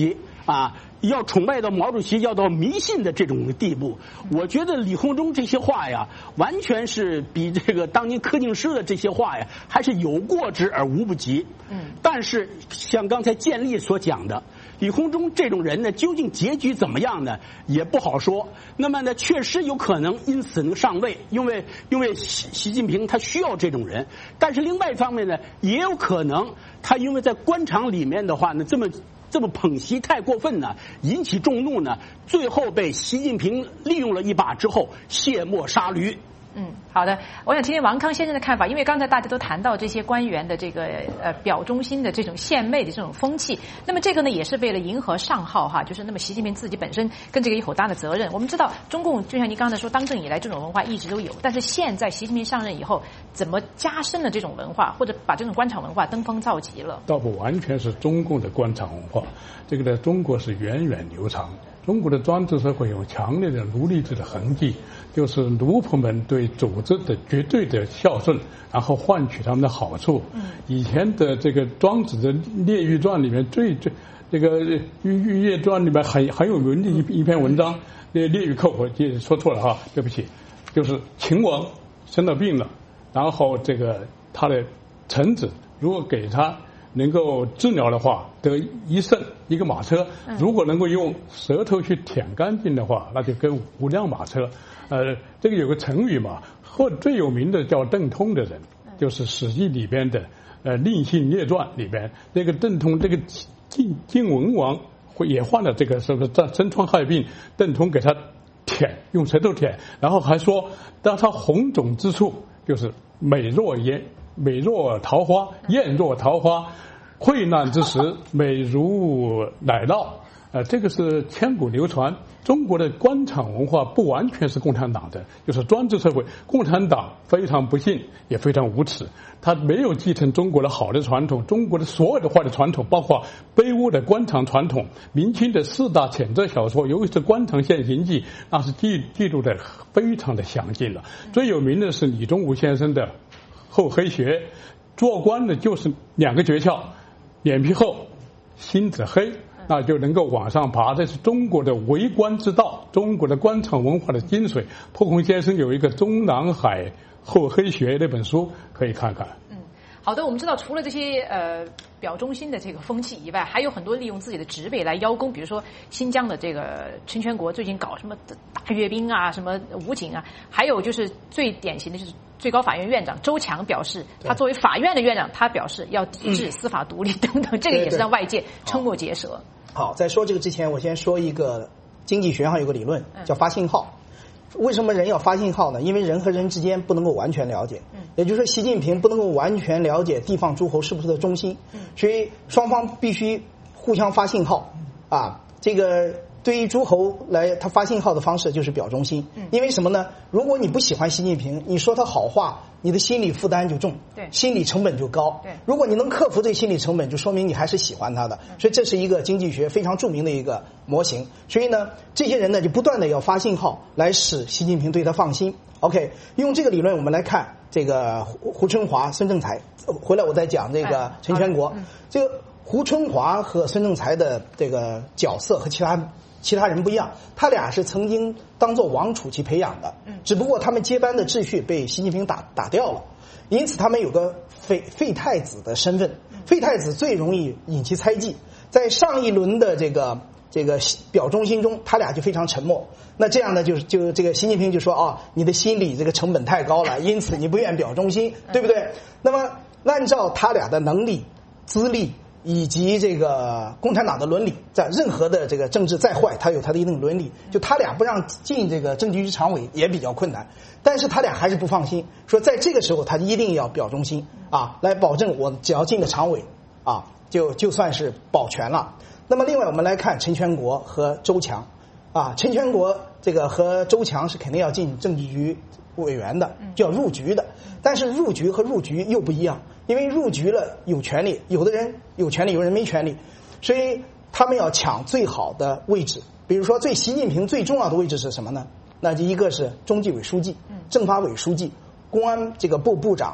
[SPEAKER 7] 啊，要崇拜到毛主席，要到迷信的这种地步。我觉得李鸿忠这些话呀，完全是比这个当年柯敬施的这些话呀，还是有过之而无不及。嗯，但是像刚才建立所讲的，李鸿忠这种人呢，究竟结局怎么样呢，也不好说。那么呢，确实有可能因此能上位，因为因为习习近平他需要这种人。但是另外一方面呢，也有可能他因为在官场里面的话呢，这么这么捧习太过分呢，引起众怒呢，最后被习近平利用了一把之后，卸磨杀驴。
[SPEAKER 2] 嗯，好的，我想听听王康先生的看法，因为刚才大家都谈到这些官员的这个呃表忠心的这种献媚的这种风气，那么这个呢也是为了迎合上号哈，就是那么习近平自己本身跟这个有很大的责任。我们知道中共就像您刚才说，当政以来这种文化一直都有，但是现在习近平上任以后，怎么加深了这种文化，或者把这种官场文化登峰造极了？
[SPEAKER 6] 倒不完全是中共的官场文化，这个在中国是源远流长。中国的专制社会有强烈的奴隶制的痕迹，就是奴仆们对组织的绝对的孝顺，然后换取他们的好处。嗯，以前的这个庄子的《列御传》里面最最这个《御御列传》里面很很有名的一一篇文章，列列御寇我也说错了哈，对不起，就是秦王生了病了，然后这个他的臣子如果给他能够治疗的话，得一胜一个马车；如果能够用舌头去舔干净的话，那就跟五辆马车。呃，这个有个成语嘛，或最有名的叫邓通的人，就是《史记》里边的呃《令信列传》里边那个邓通，这个晋晋文王也患了这个什么身疮害病，邓通给他舔，用舌头舔，然后还说，当他红肿之处，就是美若艳。美若桃花，艳若桃花，惠难之时，美如奶酪。呃，这个是千古流传。中国的官场文化不完全是共产党的，就是专制社会。共产党非常不幸，也非常无耻，他没有继承中国的好的传统，中国的所有的坏的传统，包括卑污的官场传统。明清的四大谴责小说，尤其是《官场现形记》，那是记记录的非常的详尽了。最有名的是李宗吾先生的厚黑学，做官的就是两个诀窍，脸皮厚，心子黑，那就能够往上爬。这是中国的为官之道，中国的官场文化的精髓。破空先生有一个《中南海厚黑学》那本书，可以看看。
[SPEAKER 2] 嗯，好的，我们知道除了这些呃表忠心的这个风气以外，还有很多利用自己的职位来邀功，比如说新疆的这个陈全国最近搞什么大阅兵啊，什么武警啊，还有就是最典型的就是最高法院院长周强表示，他作为法院的院长，他表示要抵制司法独立等等，这个也是让外界瞠目结舌。
[SPEAKER 5] 好，在说这个之前，我先说一个经济学上有个理论叫发信号。为什么人要发信号呢？因为人和人之间不能够完全了解，也就是说习近平不能够完全了解地方诸侯是不是的中心，所以双方必须互相发信号啊。这个对于诸侯来，他发信号的方式就是表忠心。因为什么呢？如果你不喜欢习近平，你说他好话，你的心理负担就重，对，心理成本就高。对，如果你能克服这个心理成本，就说明你还是喜欢他的。所以这是一个经济学非常著名的一个模型。所以呢，这些人呢就不断的要发信号来使习近平对他放心。OK， 用这个理论我们来看这个胡胡春华、孙政才。回来我再讲这个陈全国。这个胡春华和孙政才的这个角色和其他其他人不一样，他俩是曾经当做王储去培养的，只不过他们接班的秩序被习近平打打掉了，因此他们有个废废太子的身份。废太子最容易引起猜忌，在上一轮的这个这个表忠心中，他俩就非常沉默。那这样呢，就是就这个习近平就说啊，你的心理这个成本太高了，因此你不愿表忠心，对不对？那么按照他俩的能力、资历以及这个共产党的伦理，在任何的这个政治再坏，他有他的一定伦理，就他俩不让进这个政治局常委也比较困难，但是他俩还是不放心，说在这个时候他一定要表忠心啊，来保证我只要进了常委啊，就就算是保全了。那么另外我们来看陈全国和周强啊，陈全国这个和周强是肯定要进政治局委员的，就要入局的，但是入局和入局又不一样。因为入局了有权利，有的人有权利，有人没权利，所以他们要抢最好的位置。比如说，最习近平最重要的位置是什么呢？那就一个是中纪委书记、政法委书记、公安这个部部长、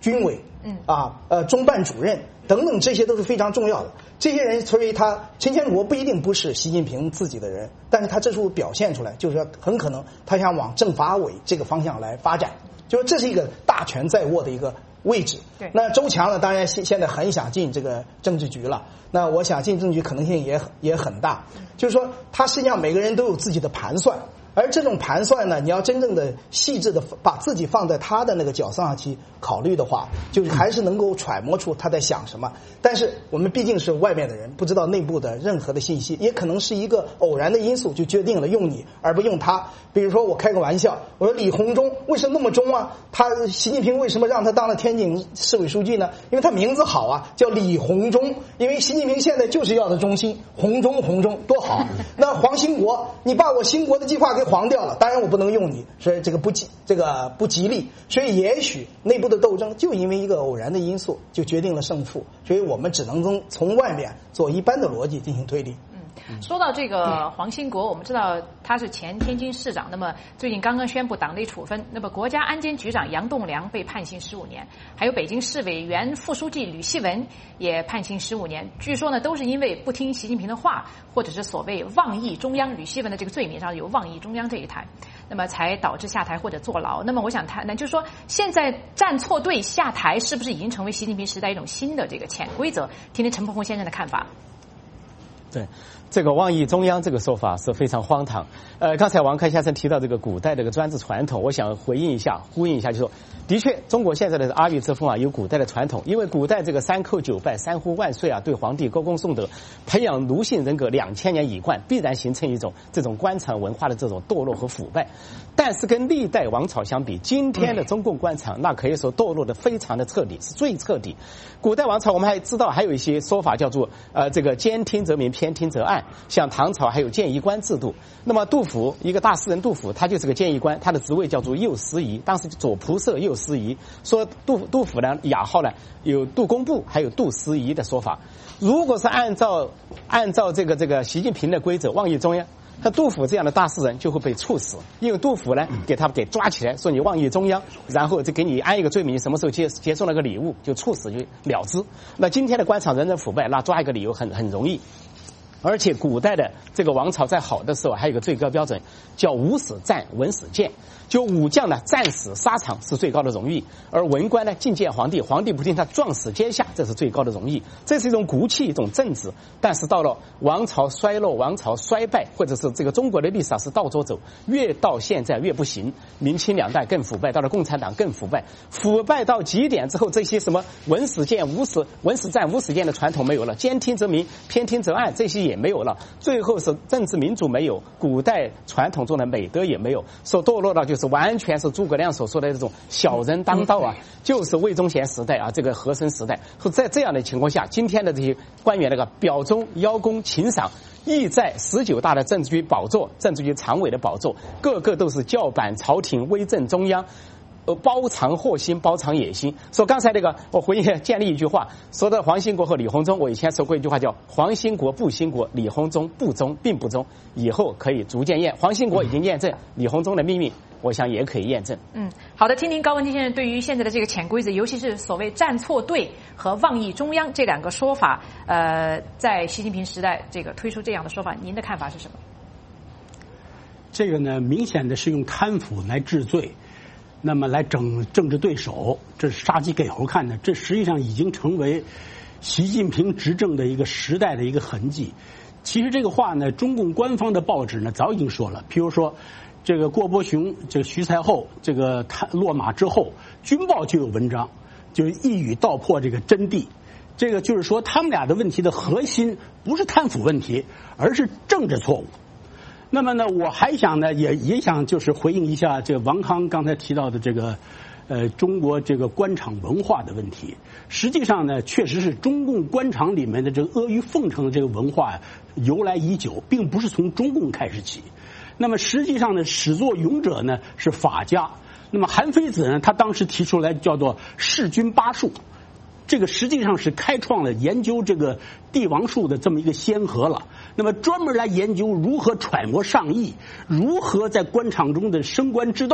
[SPEAKER 5] 军委，嗯啊呃中办主任等等，这些都是非常重要的。这些人，所以他陈建国不一定不是习近平自己的人，但是他这时候表现出来，就是说很可能他想往政法委这个方向来发展，就是这是一个大权在握的一个位置。
[SPEAKER 2] 对，
[SPEAKER 5] 那周强呢，当然现现在很想进这个政治局了。那我想进政治局可能性也也很大，就是说他实际上每个人都有自己的盘算。而这种盘算呢，你要真正的细致的把自己放在他的那个角色上去考虑的话，就是还是能够揣摩出他在想什么。但是我们毕竟是外面的人，不知道内部的任何的信息，也可能是一个偶然的因素就决定了用你而不用他。比如说我开个玩笑，我说李鸿忠为什么那么忠啊？他习近平为什么让他当了天津市委书记呢？因为他名字好啊，叫李鸿忠。因为习近平现在就是要的忠心，鸿忠鸿忠多好。那黄兴国，你把我兴国的计划给黄掉了，当然我不能用你，所以这个不吉这个不吉利。所以也许内部的斗争就因为一个偶然的因素就决定了胜负，所以我们只能从从外面做一般的逻辑进行推理。
[SPEAKER 2] 说到这个黄兴国，我们知道他是前天津市长，那么最近刚刚宣布党内处分，那么国家安监局长杨栋梁被判刑十五年，还有北京市委原副书记吕锡文也判刑十五年，据说呢都是因为不听习近平的话，或者是所谓妄议中央，吕锡文的这个罪名上有妄议中央这一台，那么才导致下台或者坐牢。那么我想谈呢，就是说现在站错队下台是不是已经成为习近平时代一种新的这个潜规则？听听陈鹏宏先生的看法。
[SPEAKER 8] 对，这个妄议中央这个说法是非常荒唐。呃，刚才王开先生提到这个古代这个专制传统，我想回应一下，呼应一下，就说，的确，中国现在的阿谀之风啊，有古代的传统，因为古代这个三叩九拜、三呼万岁啊，对皇帝歌功颂德，培养奴性人格两千年一贯，必然形成一种这种官场文化的这种堕落和腐败。但是跟历代王朝相比，今天的中共官场那可以说堕落的非常的彻底，是最彻底。古代王朝我们还知道还有一些说法叫做呃这个兼听则明，偏听则暗，像唐朝还有谏议官制度。那么杜甫一个大诗人杜甫，他就是个谏议官，他的职位叫做右司仪，当时左仆射右司仪，说杜杜甫呢雅号呢有杜工部还有杜司仪的说法。如果是按照按照这个这个习近平的规则妄议中央，那杜甫这样的大诗人就会被处死，因为杜甫呢给他给抓起来，说你妄议中央，然后就给你安一个罪名，什么时候接接受那个礼物就处死就了之。那今天的官场人人腐败，那抓一个理由很很容易。而且古代的这个王朝在好的时候还有一个最高标准叫武死战文死谏，就武将呢战死沙场是最高的荣誉，而文官呢进谏皇帝，皇帝不听他撞死阶下，这是最高的荣誉。这是一种骨气，一种政治。但是到了王朝衰落、王朝衰败，或者是这个中国的历史是倒着走，越到现在越不行，明清两代更腐败，到了共产党更腐败，腐败到极点之后，这些什么文死谏、武死文死战、武死谏的传统没有了，兼听则明，偏听则暗，这些也没有了，最后是政治民主没有，古代传统中的美德也没有，说堕落到就是完全是诸葛亮所说的这种小人当道啊，就是魏忠贤时代啊，这个和珅时代。在这样的情况下，今天的这些官员那个表忠邀功请赏，意在十九大的政治局宝座、政治局常委的宝座，个个都是叫板朝廷、威震中央。呃，包藏祸心，包藏野心。说刚才那个，我回应建立一句话，说到黄兴国和李鸿忠，我以前说过一句话叫黄兴国不兴国，李鸿忠不忠，并不忠。以后可以逐渐验，黄兴国已经验证，李鸿忠的命运，我想也可以验证。
[SPEAKER 2] 嗯，好的，听听高文基先生对于现在的这个潜规则，尤其是所谓站错队和妄议中央这两个说法，呃，在习近平时代这个推出这样的说法，您的看法是什么？
[SPEAKER 7] 这个呢，明显的是用贪腐来治罪。那么来整政治对手，这是杀鸡给猴看的，这实际上已经成为习近平执政的一个时代的一个痕迹。其实这个话呢，中共官方的报纸呢早已经说了，譬如说这个郭伯雄、这个徐才厚这个他落马之后，军报就有文章，就一语道破这个真谛。这个就是说，他们俩的问题的核心不是贪腐问题，而是政治错误。那么呢，我还想呢，也也想就是回应一下这个王康刚才提到的这个，呃，中国这个官场文化的问题。实际上呢，确实是中共官场里面的这个阿谀奉承的这个文化由来已久，并不是从中共开始起。那么实际上呢，始作俑者呢是法家。那么韩非子呢，他当时提出来叫做弑君八术。这个实际上是开创了研究这个帝王术的这么一个先河了。那么专门来研究如何揣摩上意，如何在官场中的升官之道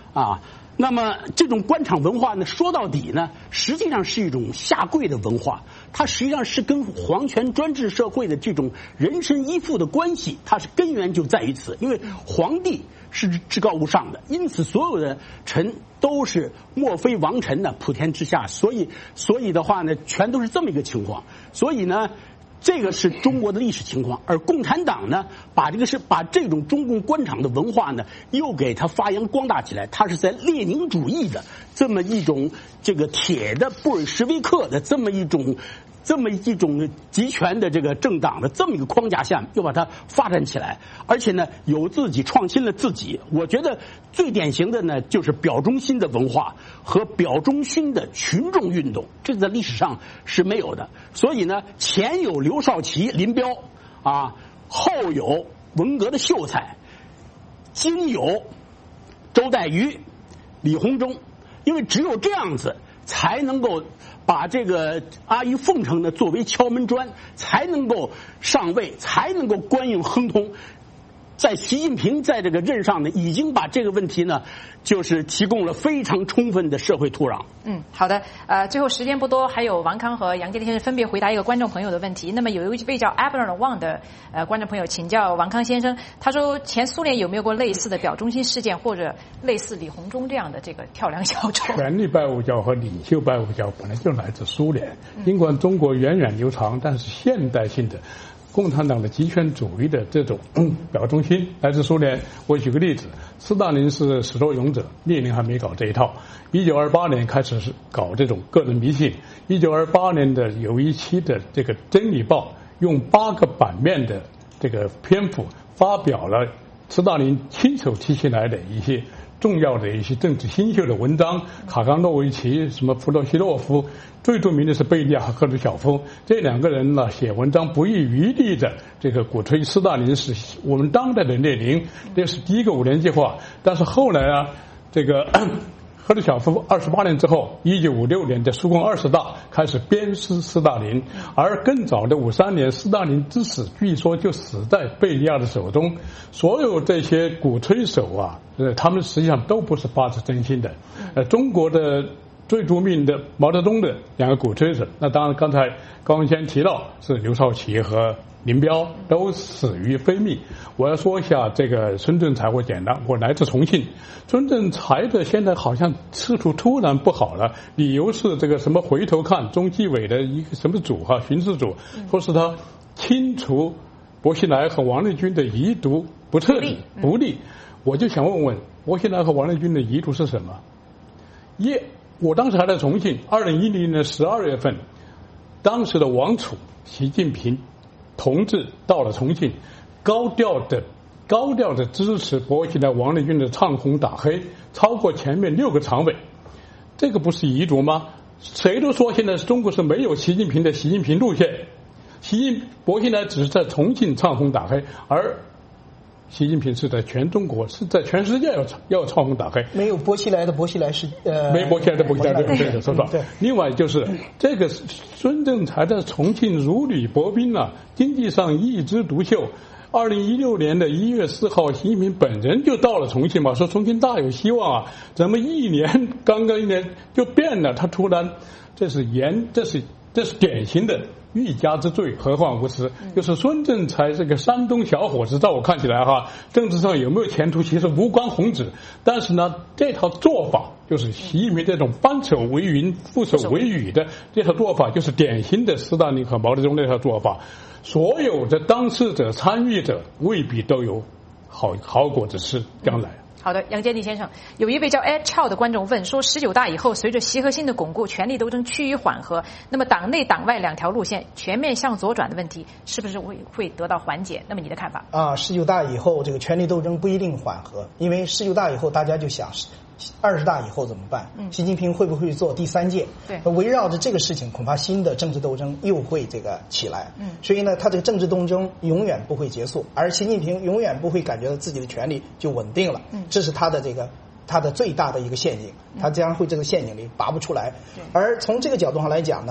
[SPEAKER 7] 啊。那么这种官场文化呢，说到底呢，实际上是一种下跪的文化，它实际上是跟皇权专制社会的这种人身依附的关系，它是根源就在于此。因为皇帝是至高无上的，因此所有的臣都是莫非王臣呢，普天之下，所以所以的话呢，全都是这么一个情况。所以呢，这个是中国的历史情况，而共产党呢，把这个是把这种中共官场的文化呢，又给它发扬光大起来。它是在列宁主义的这么一种这个铁的布尔什维克的这么一种这么一种集权的这个政党的这么一个框架下，又把它发展起来，而且呢，有自己创新了自己。我觉得最典型的呢，就是表忠心的文化和表忠心的群众运动，这在历史上是没有的。所以呢，前有刘少奇、林彪啊，后有文革的秀才，今有周代瑜、李鸿忠，因为只有这样子，才能够把这个阿谀奉承呢作为敲门砖，才能够上位，才能够官运亨通。在习近平在这个任上呢，已经把这个问题呢，就是提供了非常充分的社会土壤。
[SPEAKER 2] 嗯，好的。呃，最后时间不多，还有王康和杨洁篪先生分别回答一个观众朋友的问题。那么有一位叫 Abner Wang 的呃观众朋友请教王康先生，他说前苏联有没有过类似的表忠心事件，或者类似李鸿忠这样的这个跳梁小丑？
[SPEAKER 6] 权力拜物教和领袖拜物教本来就来自苏联，尽管中国源远流长，但是现代性的共产党的极权主义的这种、嗯、表忠心来自苏联。我举个例子，斯大林是始作俑者，列宁还没搞这一套。一九二八年开始是搞这种个人迷信。一九二八年的有一期的这个《真理报》用八个版面的这个篇幅发表了斯大林亲手提起来的一些重要的一些政治新秀的文章，卡冈诺维奇、什么弗洛西洛夫，最著名的是贝利亚和赫鲁晓夫，这两个人呢写文章不遗余力的这个鼓吹斯大林是我们当代的列宁，这是第一个五年计划。但是后来啊，这个赫鲁晓夫二十八年之后，一九五六年的苏共二十大开始鞭尸斯大林，而更早的五三年，斯大林之死据说就死在贝利亚的手中。所有这些鼓吹手啊，呃，他们实际上都不是发自真心的。呃，中国的最著名的毛泽东的两个鼓吹者，那当然刚才高文先提到是刘少奇和林彪，都死于非命。我要说一下这个孙政才，我简单，我来自重庆。孙政才的现在好像仕途突然不好了，理由是这个什么回头看中纪委的一个什么组哈巡视组，说是他清除薄熙来和王立军的遗毒不彻底不利。我就想问问，薄熙来和王立军的遗毒是什么？一，我当时还在重庆，二零一零年十二月份，当时的王储习近平同志到了重庆，高调的高调的支持薄熙来、王立军的唱红打黑，超过前面六个常委，这个不是遗毒吗？谁都说现在中国是没有习近平的习近平路线，习近薄熙来只是在重庆唱红打黑，而习近平是在全中国，是在全世界要要唱红打黑。
[SPEAKER 5] 没有薄熙来的薄熙来是呃，
[SPEAKER 6] 没薄熙来的薄熙来对对对，说错。另外就是这个孙政才在重庆如履薄冰啊，经济上一枝独秀。二零一六年的一月四号，习近平本人就到了重庆嘛，说重庆大有希望啊，怎么一年刚刚一年就变了？他突然，这是严，这是这是典型的欲加之罪，何患无辞？就是孙政才这个山东小伙子，在我看起来哈，政治上有没有前途其实无关宏旨，但是呢，这套做法就是习近平这种翻手为云、覆手为雨的这套做法，就是典型的斯大林和毛泽东那套做法。所有的当事者、参与者未必都有好好果子吃，将来。
[SPEAKER 2] 好的，杨洁篪先生，有一位叫 Ed Chow 的观众问说，十九大以后，随着习核心的巩固，权力斗争趋于缓和，那么党内党外两条路线全面向左转的问题，是不是会会得到缓解？那么你的看法？啊，
[SPEAKER 5] 十九大以后，这个权力斗争不一定缓和，因为十九大以后，大家就想二十大以后怎么办？嗯，习近平会不会做第三届？对，围绕着这个事情，恐怕新的政治斗争又会这个起来。嗯，所以呢，他这个政治斗争永远不会结束，而习近平永远不会感觉到自己的权力就稳定了。嗯，这是他的这个他的最大的一个陷阱，他将会这个陷阱里拔不出来。而从这个角度上来讲呢，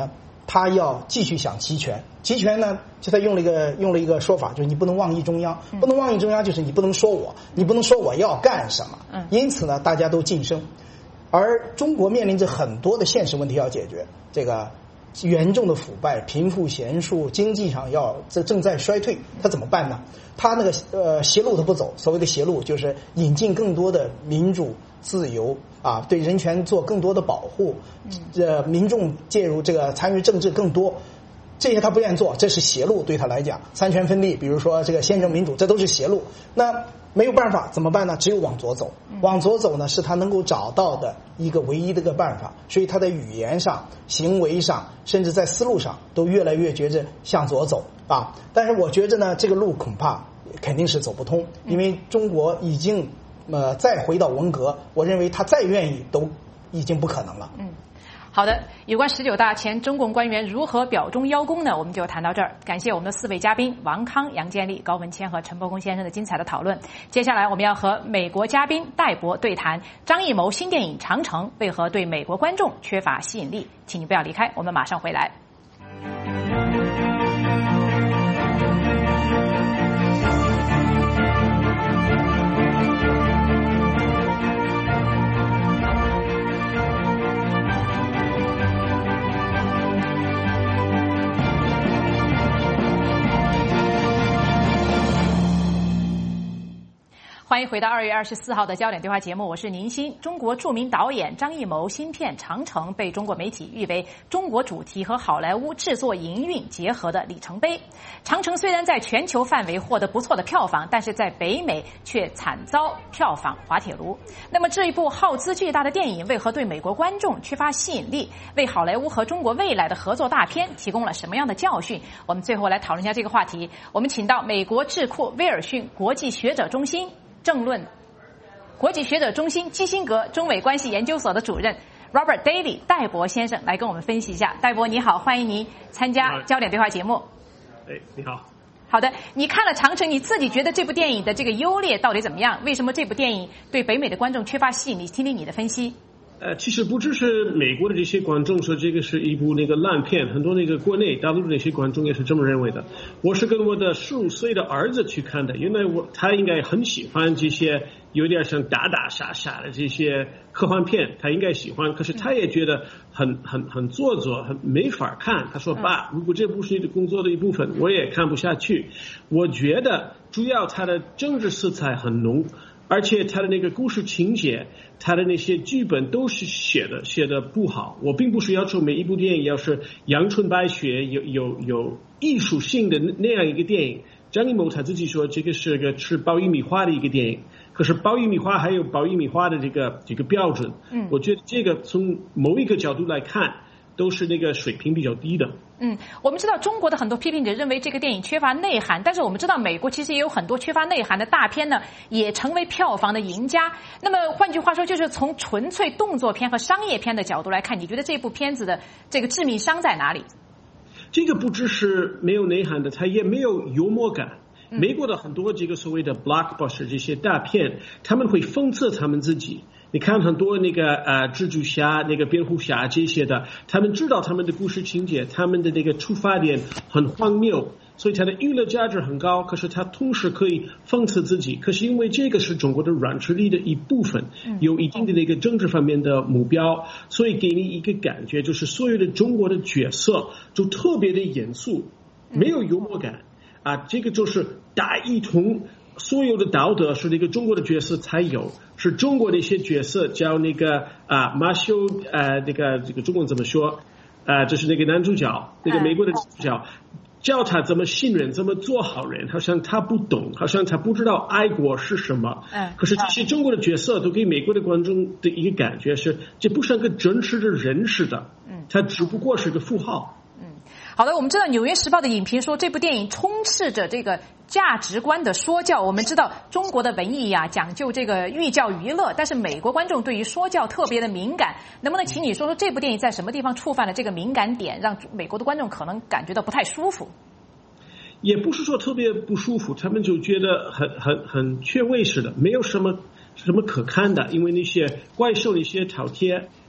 [SPEAKER 5] 他要继续想集权。集权呢，就他用了一个用了一个说法，就是你不能妄议中央，不能妄议中央，就是你不能说我，你不能说我要干什么。嗯，因此呢，大家都晋升，而中国面临着很多的现实问题要解决，这个严重的腐败、贫富悬殊、经济上要这正在衰退，他怎么办呢？他那个呃邪路他不走，所谓的邪路就是引进更多的民主自由啊，对人权做更多的保护，呃，民众介入这个参与政治更多。这些他不愿做，这是邪路，对他来讲，三权分立，比如说这个宪政民主，这都是邪路。那没有办法怎么办呢？只有往左走。往左走呢，是他能够找到的一个唯一的一个办法。所以他在语言上、行为上，甚至在思路上，都越来越觉着向左走啊。但是我觉着呢，这个路恐怕肯定是走不通，因为中国已经呃再回到文革，我认为他再愿意都已经不可能了。
[SPEAKER 2] 嗯。好的，有关十九大前中共官员如何表忠邀功呢？我们就谈到这儿。感谢我们的四位嘉宾王康、杨建立、高文谦和陈伯公先生的精彩的讨论。接下来我们要和美国嘉宾戴博对谈张艺谋新电影《长城》为何对美国观众缺乏吸引力。请你不要离开，我们马上回来。欢迎回到二月二十四号的焦点对话节目，我是宁鑫。中国著名导演张艺谋新片《长城》被中国媒体誉为中国主题和好莱坞制作营运结合的里程碑。长城虽然在全球范围获得不错的票房，但是在北美却惨遭票房滑铁卢。那么这一部耗资巨大的电影为何对美国观众缺乏吸引力？为好莱坞和中国未来的合作大片提供了什么样的教训？我们最后来讨论一下这个话题。我们请到美国智库威尔逊国际学者中心政论国际学者中心基辛格中美关系研究所的主任 Robert Daly 戴博先生来跟我们分析一下。戴博你好，欢迎您参加焦点对话节目。
[SPEAKER 10] 哎，你好。
[SPEAKER 2] 好的，你看了长城，你自己觉得这部电影的这个优劣到底怎么样？为什么这部电影对北美的观众缺乏吸引力？听听你的分析。
[SPEAKER 10] 呃，其实不只是美国的这些观众说这个是一部那个烂片，很多那个国内大陆的那些观众也是这么认为的。我是跟我的十五岁的儿子去看的，因为我他应该很喜欢这些有点像打打杀杀的这些科幻片，他应该喜欢。可是他也觉得很很很做作，很没法看。他说：“爸，如果这不是你的工作的一部分，我也看不下去。”我觉得主要他的政治色彩很浓。而且他的那个故事情节，他的那些剧本都是写的写的不好。我并不是要求每一部电影要是阳春白雪，有有有艺术性的那样一个电影。张艺谋他自己说这个是个吃爆玉米花的一个电影，可是爆玉米花还有爆玉米花的这个这个标准。嗯，我觉得这个从某一个角度来看，都是那个水平比较低的。
[SPEAKER 2] 嗯，我们知道中国的很多批评者认为这个电影缺乏内涵，但是我们知道美国其实也有很多缺乏内涵的大片呢，也成为票房的赢家。那么换句话说，就是从纯粹动作片和商业片的角度来看，你觉得这部片子的这个致命伤在哪里？
[SPEAKER 10] 这个不只是没有内涵的，它也没有幽默感。美国的很多这个所谓的 blockbuster 这些大片，他们会讽刺他们自己。你看很多那个呃蜘蛛侠、那个蝙蝠侠这些的，他们知道他们的故事情节，他们的那个出发点很荒谬，所以它的娱乐价值很高。可是它同时可以讽刺自己，可是因为这个是中国的软实力的一部分，有一定的那个政治方面的目标，所以给你一个感觉，就是所有的中国的角色就特别的严肃，没有幽默感啊，这个就是大一统。所有的道德是那个中国的角色才有，是中国的一些角色叫那个啊马修呃那个这个中文怎么说啊、呃、就是那个男主角，那个美国的主角，教他怎么信任，怎么做好人，好像他不懂，好像他不知道爱国是什么。嗯，可是这些中国的角色都给美国的观众的一个感觉是，这不像个真实的人似的，嗯，他只不过是个符号。
[SPEAKER 2] 好的，我们知道《纽约时报》的影评说这部电影充斥着这个价值观的说教。我们知道中国的文艺呀、啊、讲究这个寓教于乐，但是美国观众对于说教特别的敏感。能不能请你说说这部电影在什么地方触犯了这个敏感点，让美国的观众可能感觉到不太舒服？
[SPEAKER 10] 也不是说特别不舒服，他们就觉得很很很缺味似的，没有什么什么可看的，因为那些怪兽那些饕餮。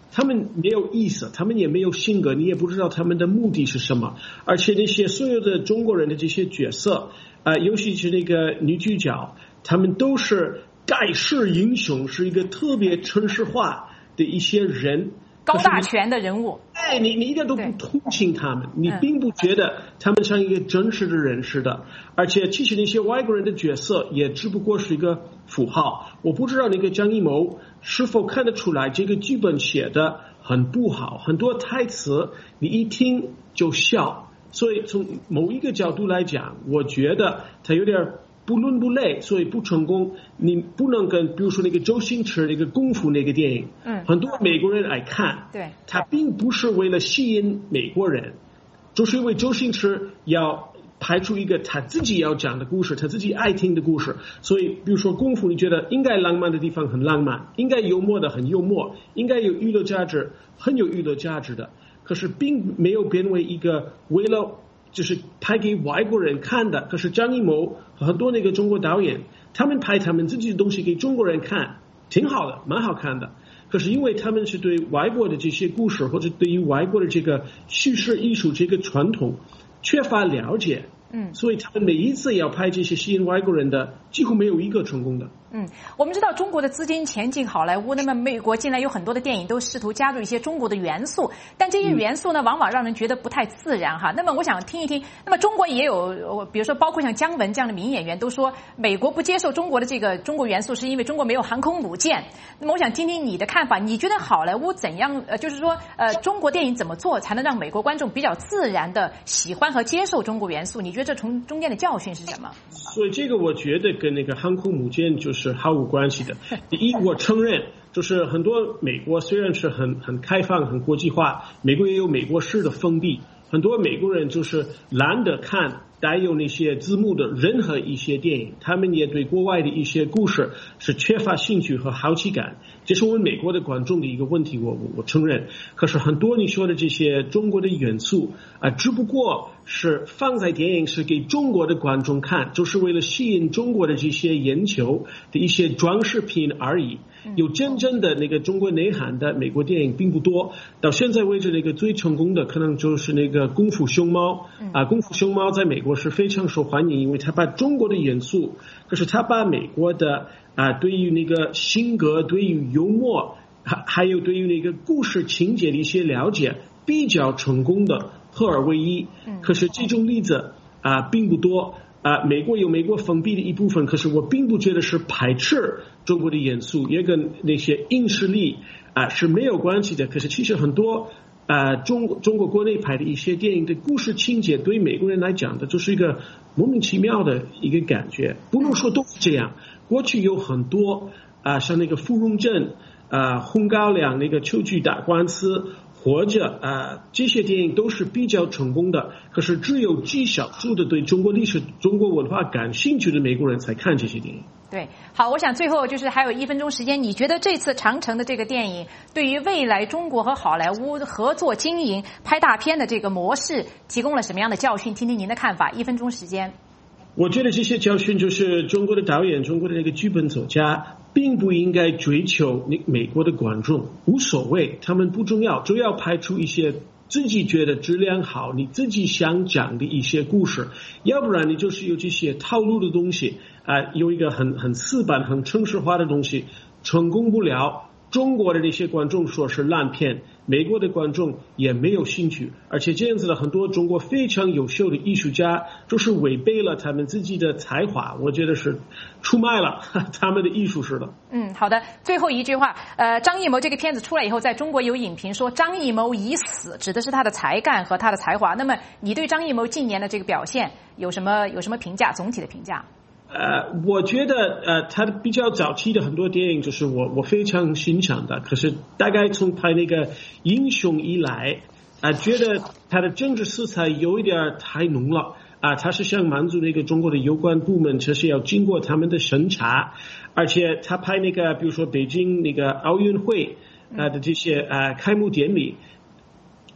[SPEAKER 10] 他们没有意思，他们也没有性格，你也不知道他们的目的是什么。而且那些所有的中国人的这些角色，啊、呃，尤其是那个女主角，他们都是盖世英雄，是一个特别城市化的一些人，
[SPEAKER 2] 高大全的人物。
[SPEAKER 10] 哎，你你一点都不同情他们，你并不觉得他们像一个真实的人似的。而且其实那些外国人的角色也只不过是一个符号。我不知道那个张艺谋是否看得出来这个剧本写的很不好，很多台词你一听就笑。所以从某一个角度来讲，我觉得他有点不伦不类，所以不成功。你不能跟比如说那个周星驰那个功夫那个电影，嗯，很多美国人爱看，对，他并不是为了吸引美国人，就是因为周星驰要拍出一个他自己要讲的故事，他自己爱听的故事。所以比如说功夫，你觉得应该浪漫的地方很浪漫，应该幽默的很幽默，应该有娱乐价值很有娱乐价值的，可是并没有变为一个为了就是拍给外国人看的。可是张艺谋和很多那个中国导演，他们拍他们自己的东西给中国人看，挺好的，蛮好看的。可是因为他们是对外国的这些故事，或者对于外国的这个叙事艺术这个传统缺乏了解，嗯，所以他们每一次要拍这些吸引外国人的，几乎没有一个成功的。
[SPEAKER 2] 嗯，我们知道中国的资金前进好莱坞，那么美国近来有很多的电影都试图加入一些中国的元素，但这些元素呢，往往让人觉得不太自然哈。那么我想听一听，那么中国也有，比如说包括像姜文这样的名演员都说，美国不接受中国的这个中国元素，是因为中国没有航空母舰。那么我想听听你的看法，你觉得好莱坞怎样？呃，就是说，呃，中国电影怎么做才能让美国观众比较自然的喜欢和接受中国元素？你觉得这从中间的教训是什么？
[SPEAKER 10] 所以这个我觉得跟那个航空母舰就是毫无关系的。第一，我承认，就是很多美国虽然是很很开放、很国际化，美国也有美国式的封闭，很多美国人就是懒得看带有那些字幕的任何一些电影，他们也对国外的一些故事是缺乏兴趣和好奇感，这是我们美国的观众的一个问题，我我我承认。可是很多你说的这些中国的元素啊、呃，只不过是放在电影是给中国的观众看，就是为了吸引中国的这些眼球的一些装饰品而已。有真正的那个中国内涵的美国电影并不多，到现在为止那个最成功的可能就是那个功夫熊猫啊，功夫熊猫在美国是非常受欢迎，因为它把中国的元素，可是它把美国的啊对于那个性格、对于幽默，还还有对于那个故事情节的一些了解比较成功的合二为一。可是这种例子啊并不多。啊，美国有美国封闭的一部分，可是我并不觉得是排斥中国的元素，也跟那些硬实力啊是没有关系的。可是其实很多啊中中国国内拍的一些电影的故事情节，对美国人来讲的就是一个莫名其妙的一个感觉，不能说都是这样。过去有很多啊，像那个芙蓉镇啊、红高粱那个秋菊打官司。或者啊，这些电影都是比较成功的，可是只有极少数的对中国历史、中国文化感兴趣的美国人才看这些电影。
[SPEAKER 2] 对，好，我想最后就是还有一分钟时间，你觉得这次长城的这个电影对于未来中国和好莱坞合作经营、拍大片的这个模式提供了什么样的教训？听听您的看法。一分钟时间。
[SPEAKER 10] 我觉得这些教训就是中国的导演、中国的那个剧本作家并不应该追求你美国的观众，无所谓，他们不重要，只要拍出一些自己觉得质量好、你自己想讲的一些故事，要不然你就是有这些套路的东西啊、呃，有一个很很死板、很城市化的东西，成功不了。中国的这些观众说是烂片，美国的观众也没有兴趣，而且这样子的很多中国非常优秀的艺术家就是违背了他们自己的才华，我觉得是出卖了他们的艺术似的。
[SPEAKER 2] 嗯，好的，最后一句话，呃，张艺谋这个片子出来以后，在中国有影评说张艺谋已死，指的是他的才干和他的才华。那么你对张艺谋近年的这个表现有什么有什么评价？总体的评价？
[SPEAKER 10] 呃，我觉得呃，他比较早期的很多电影就是我我非常欣赏的，可是大概从拍那个英雄以来，啊、呃，觉得他的政治色彩有一点太浓了啊、呃，他是想满足那个中国的有关部门，这是要经过他们的审查，而且他拍那个比如说北京那个奥运会啊、呃、的这些啊、呃、开幕典礼。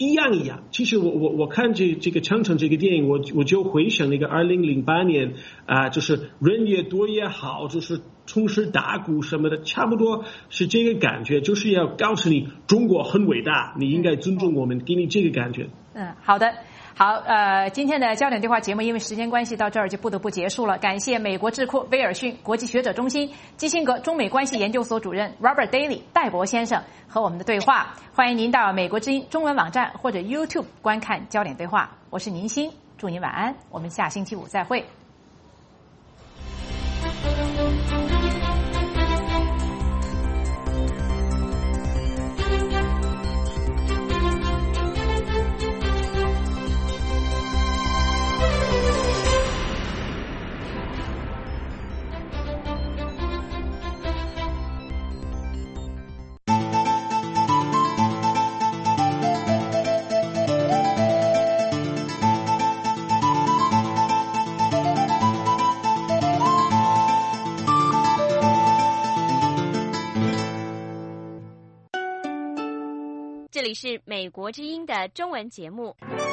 [SPEAKER 10] 一样一样。其实我我我看这这个长城这个电影，我我就回想那个二零零八年啊、呃，就是人越多越好，就是从事打鼓什么的，差不多是这个感觉，就是要告诉你中国很伟大，你应该尊重我们，给你这个感觉。
[SPEAKER 2] 嗯，好的。好，呃，今天的焦点对话节目因为时间关系到这儿就不得不结束了。感谢美国智库威尔逊国际学者中心基辛格中美关系研究所主任 Robert Daly 戴博先生和我们的对话。欢迎您到美国之音中文网站或者 YouTube 观看焦点对话。我是宁欣，祝您晚安，我们下星期五再会。
[SPEAKER 11] 这里是美国之音的中文节目。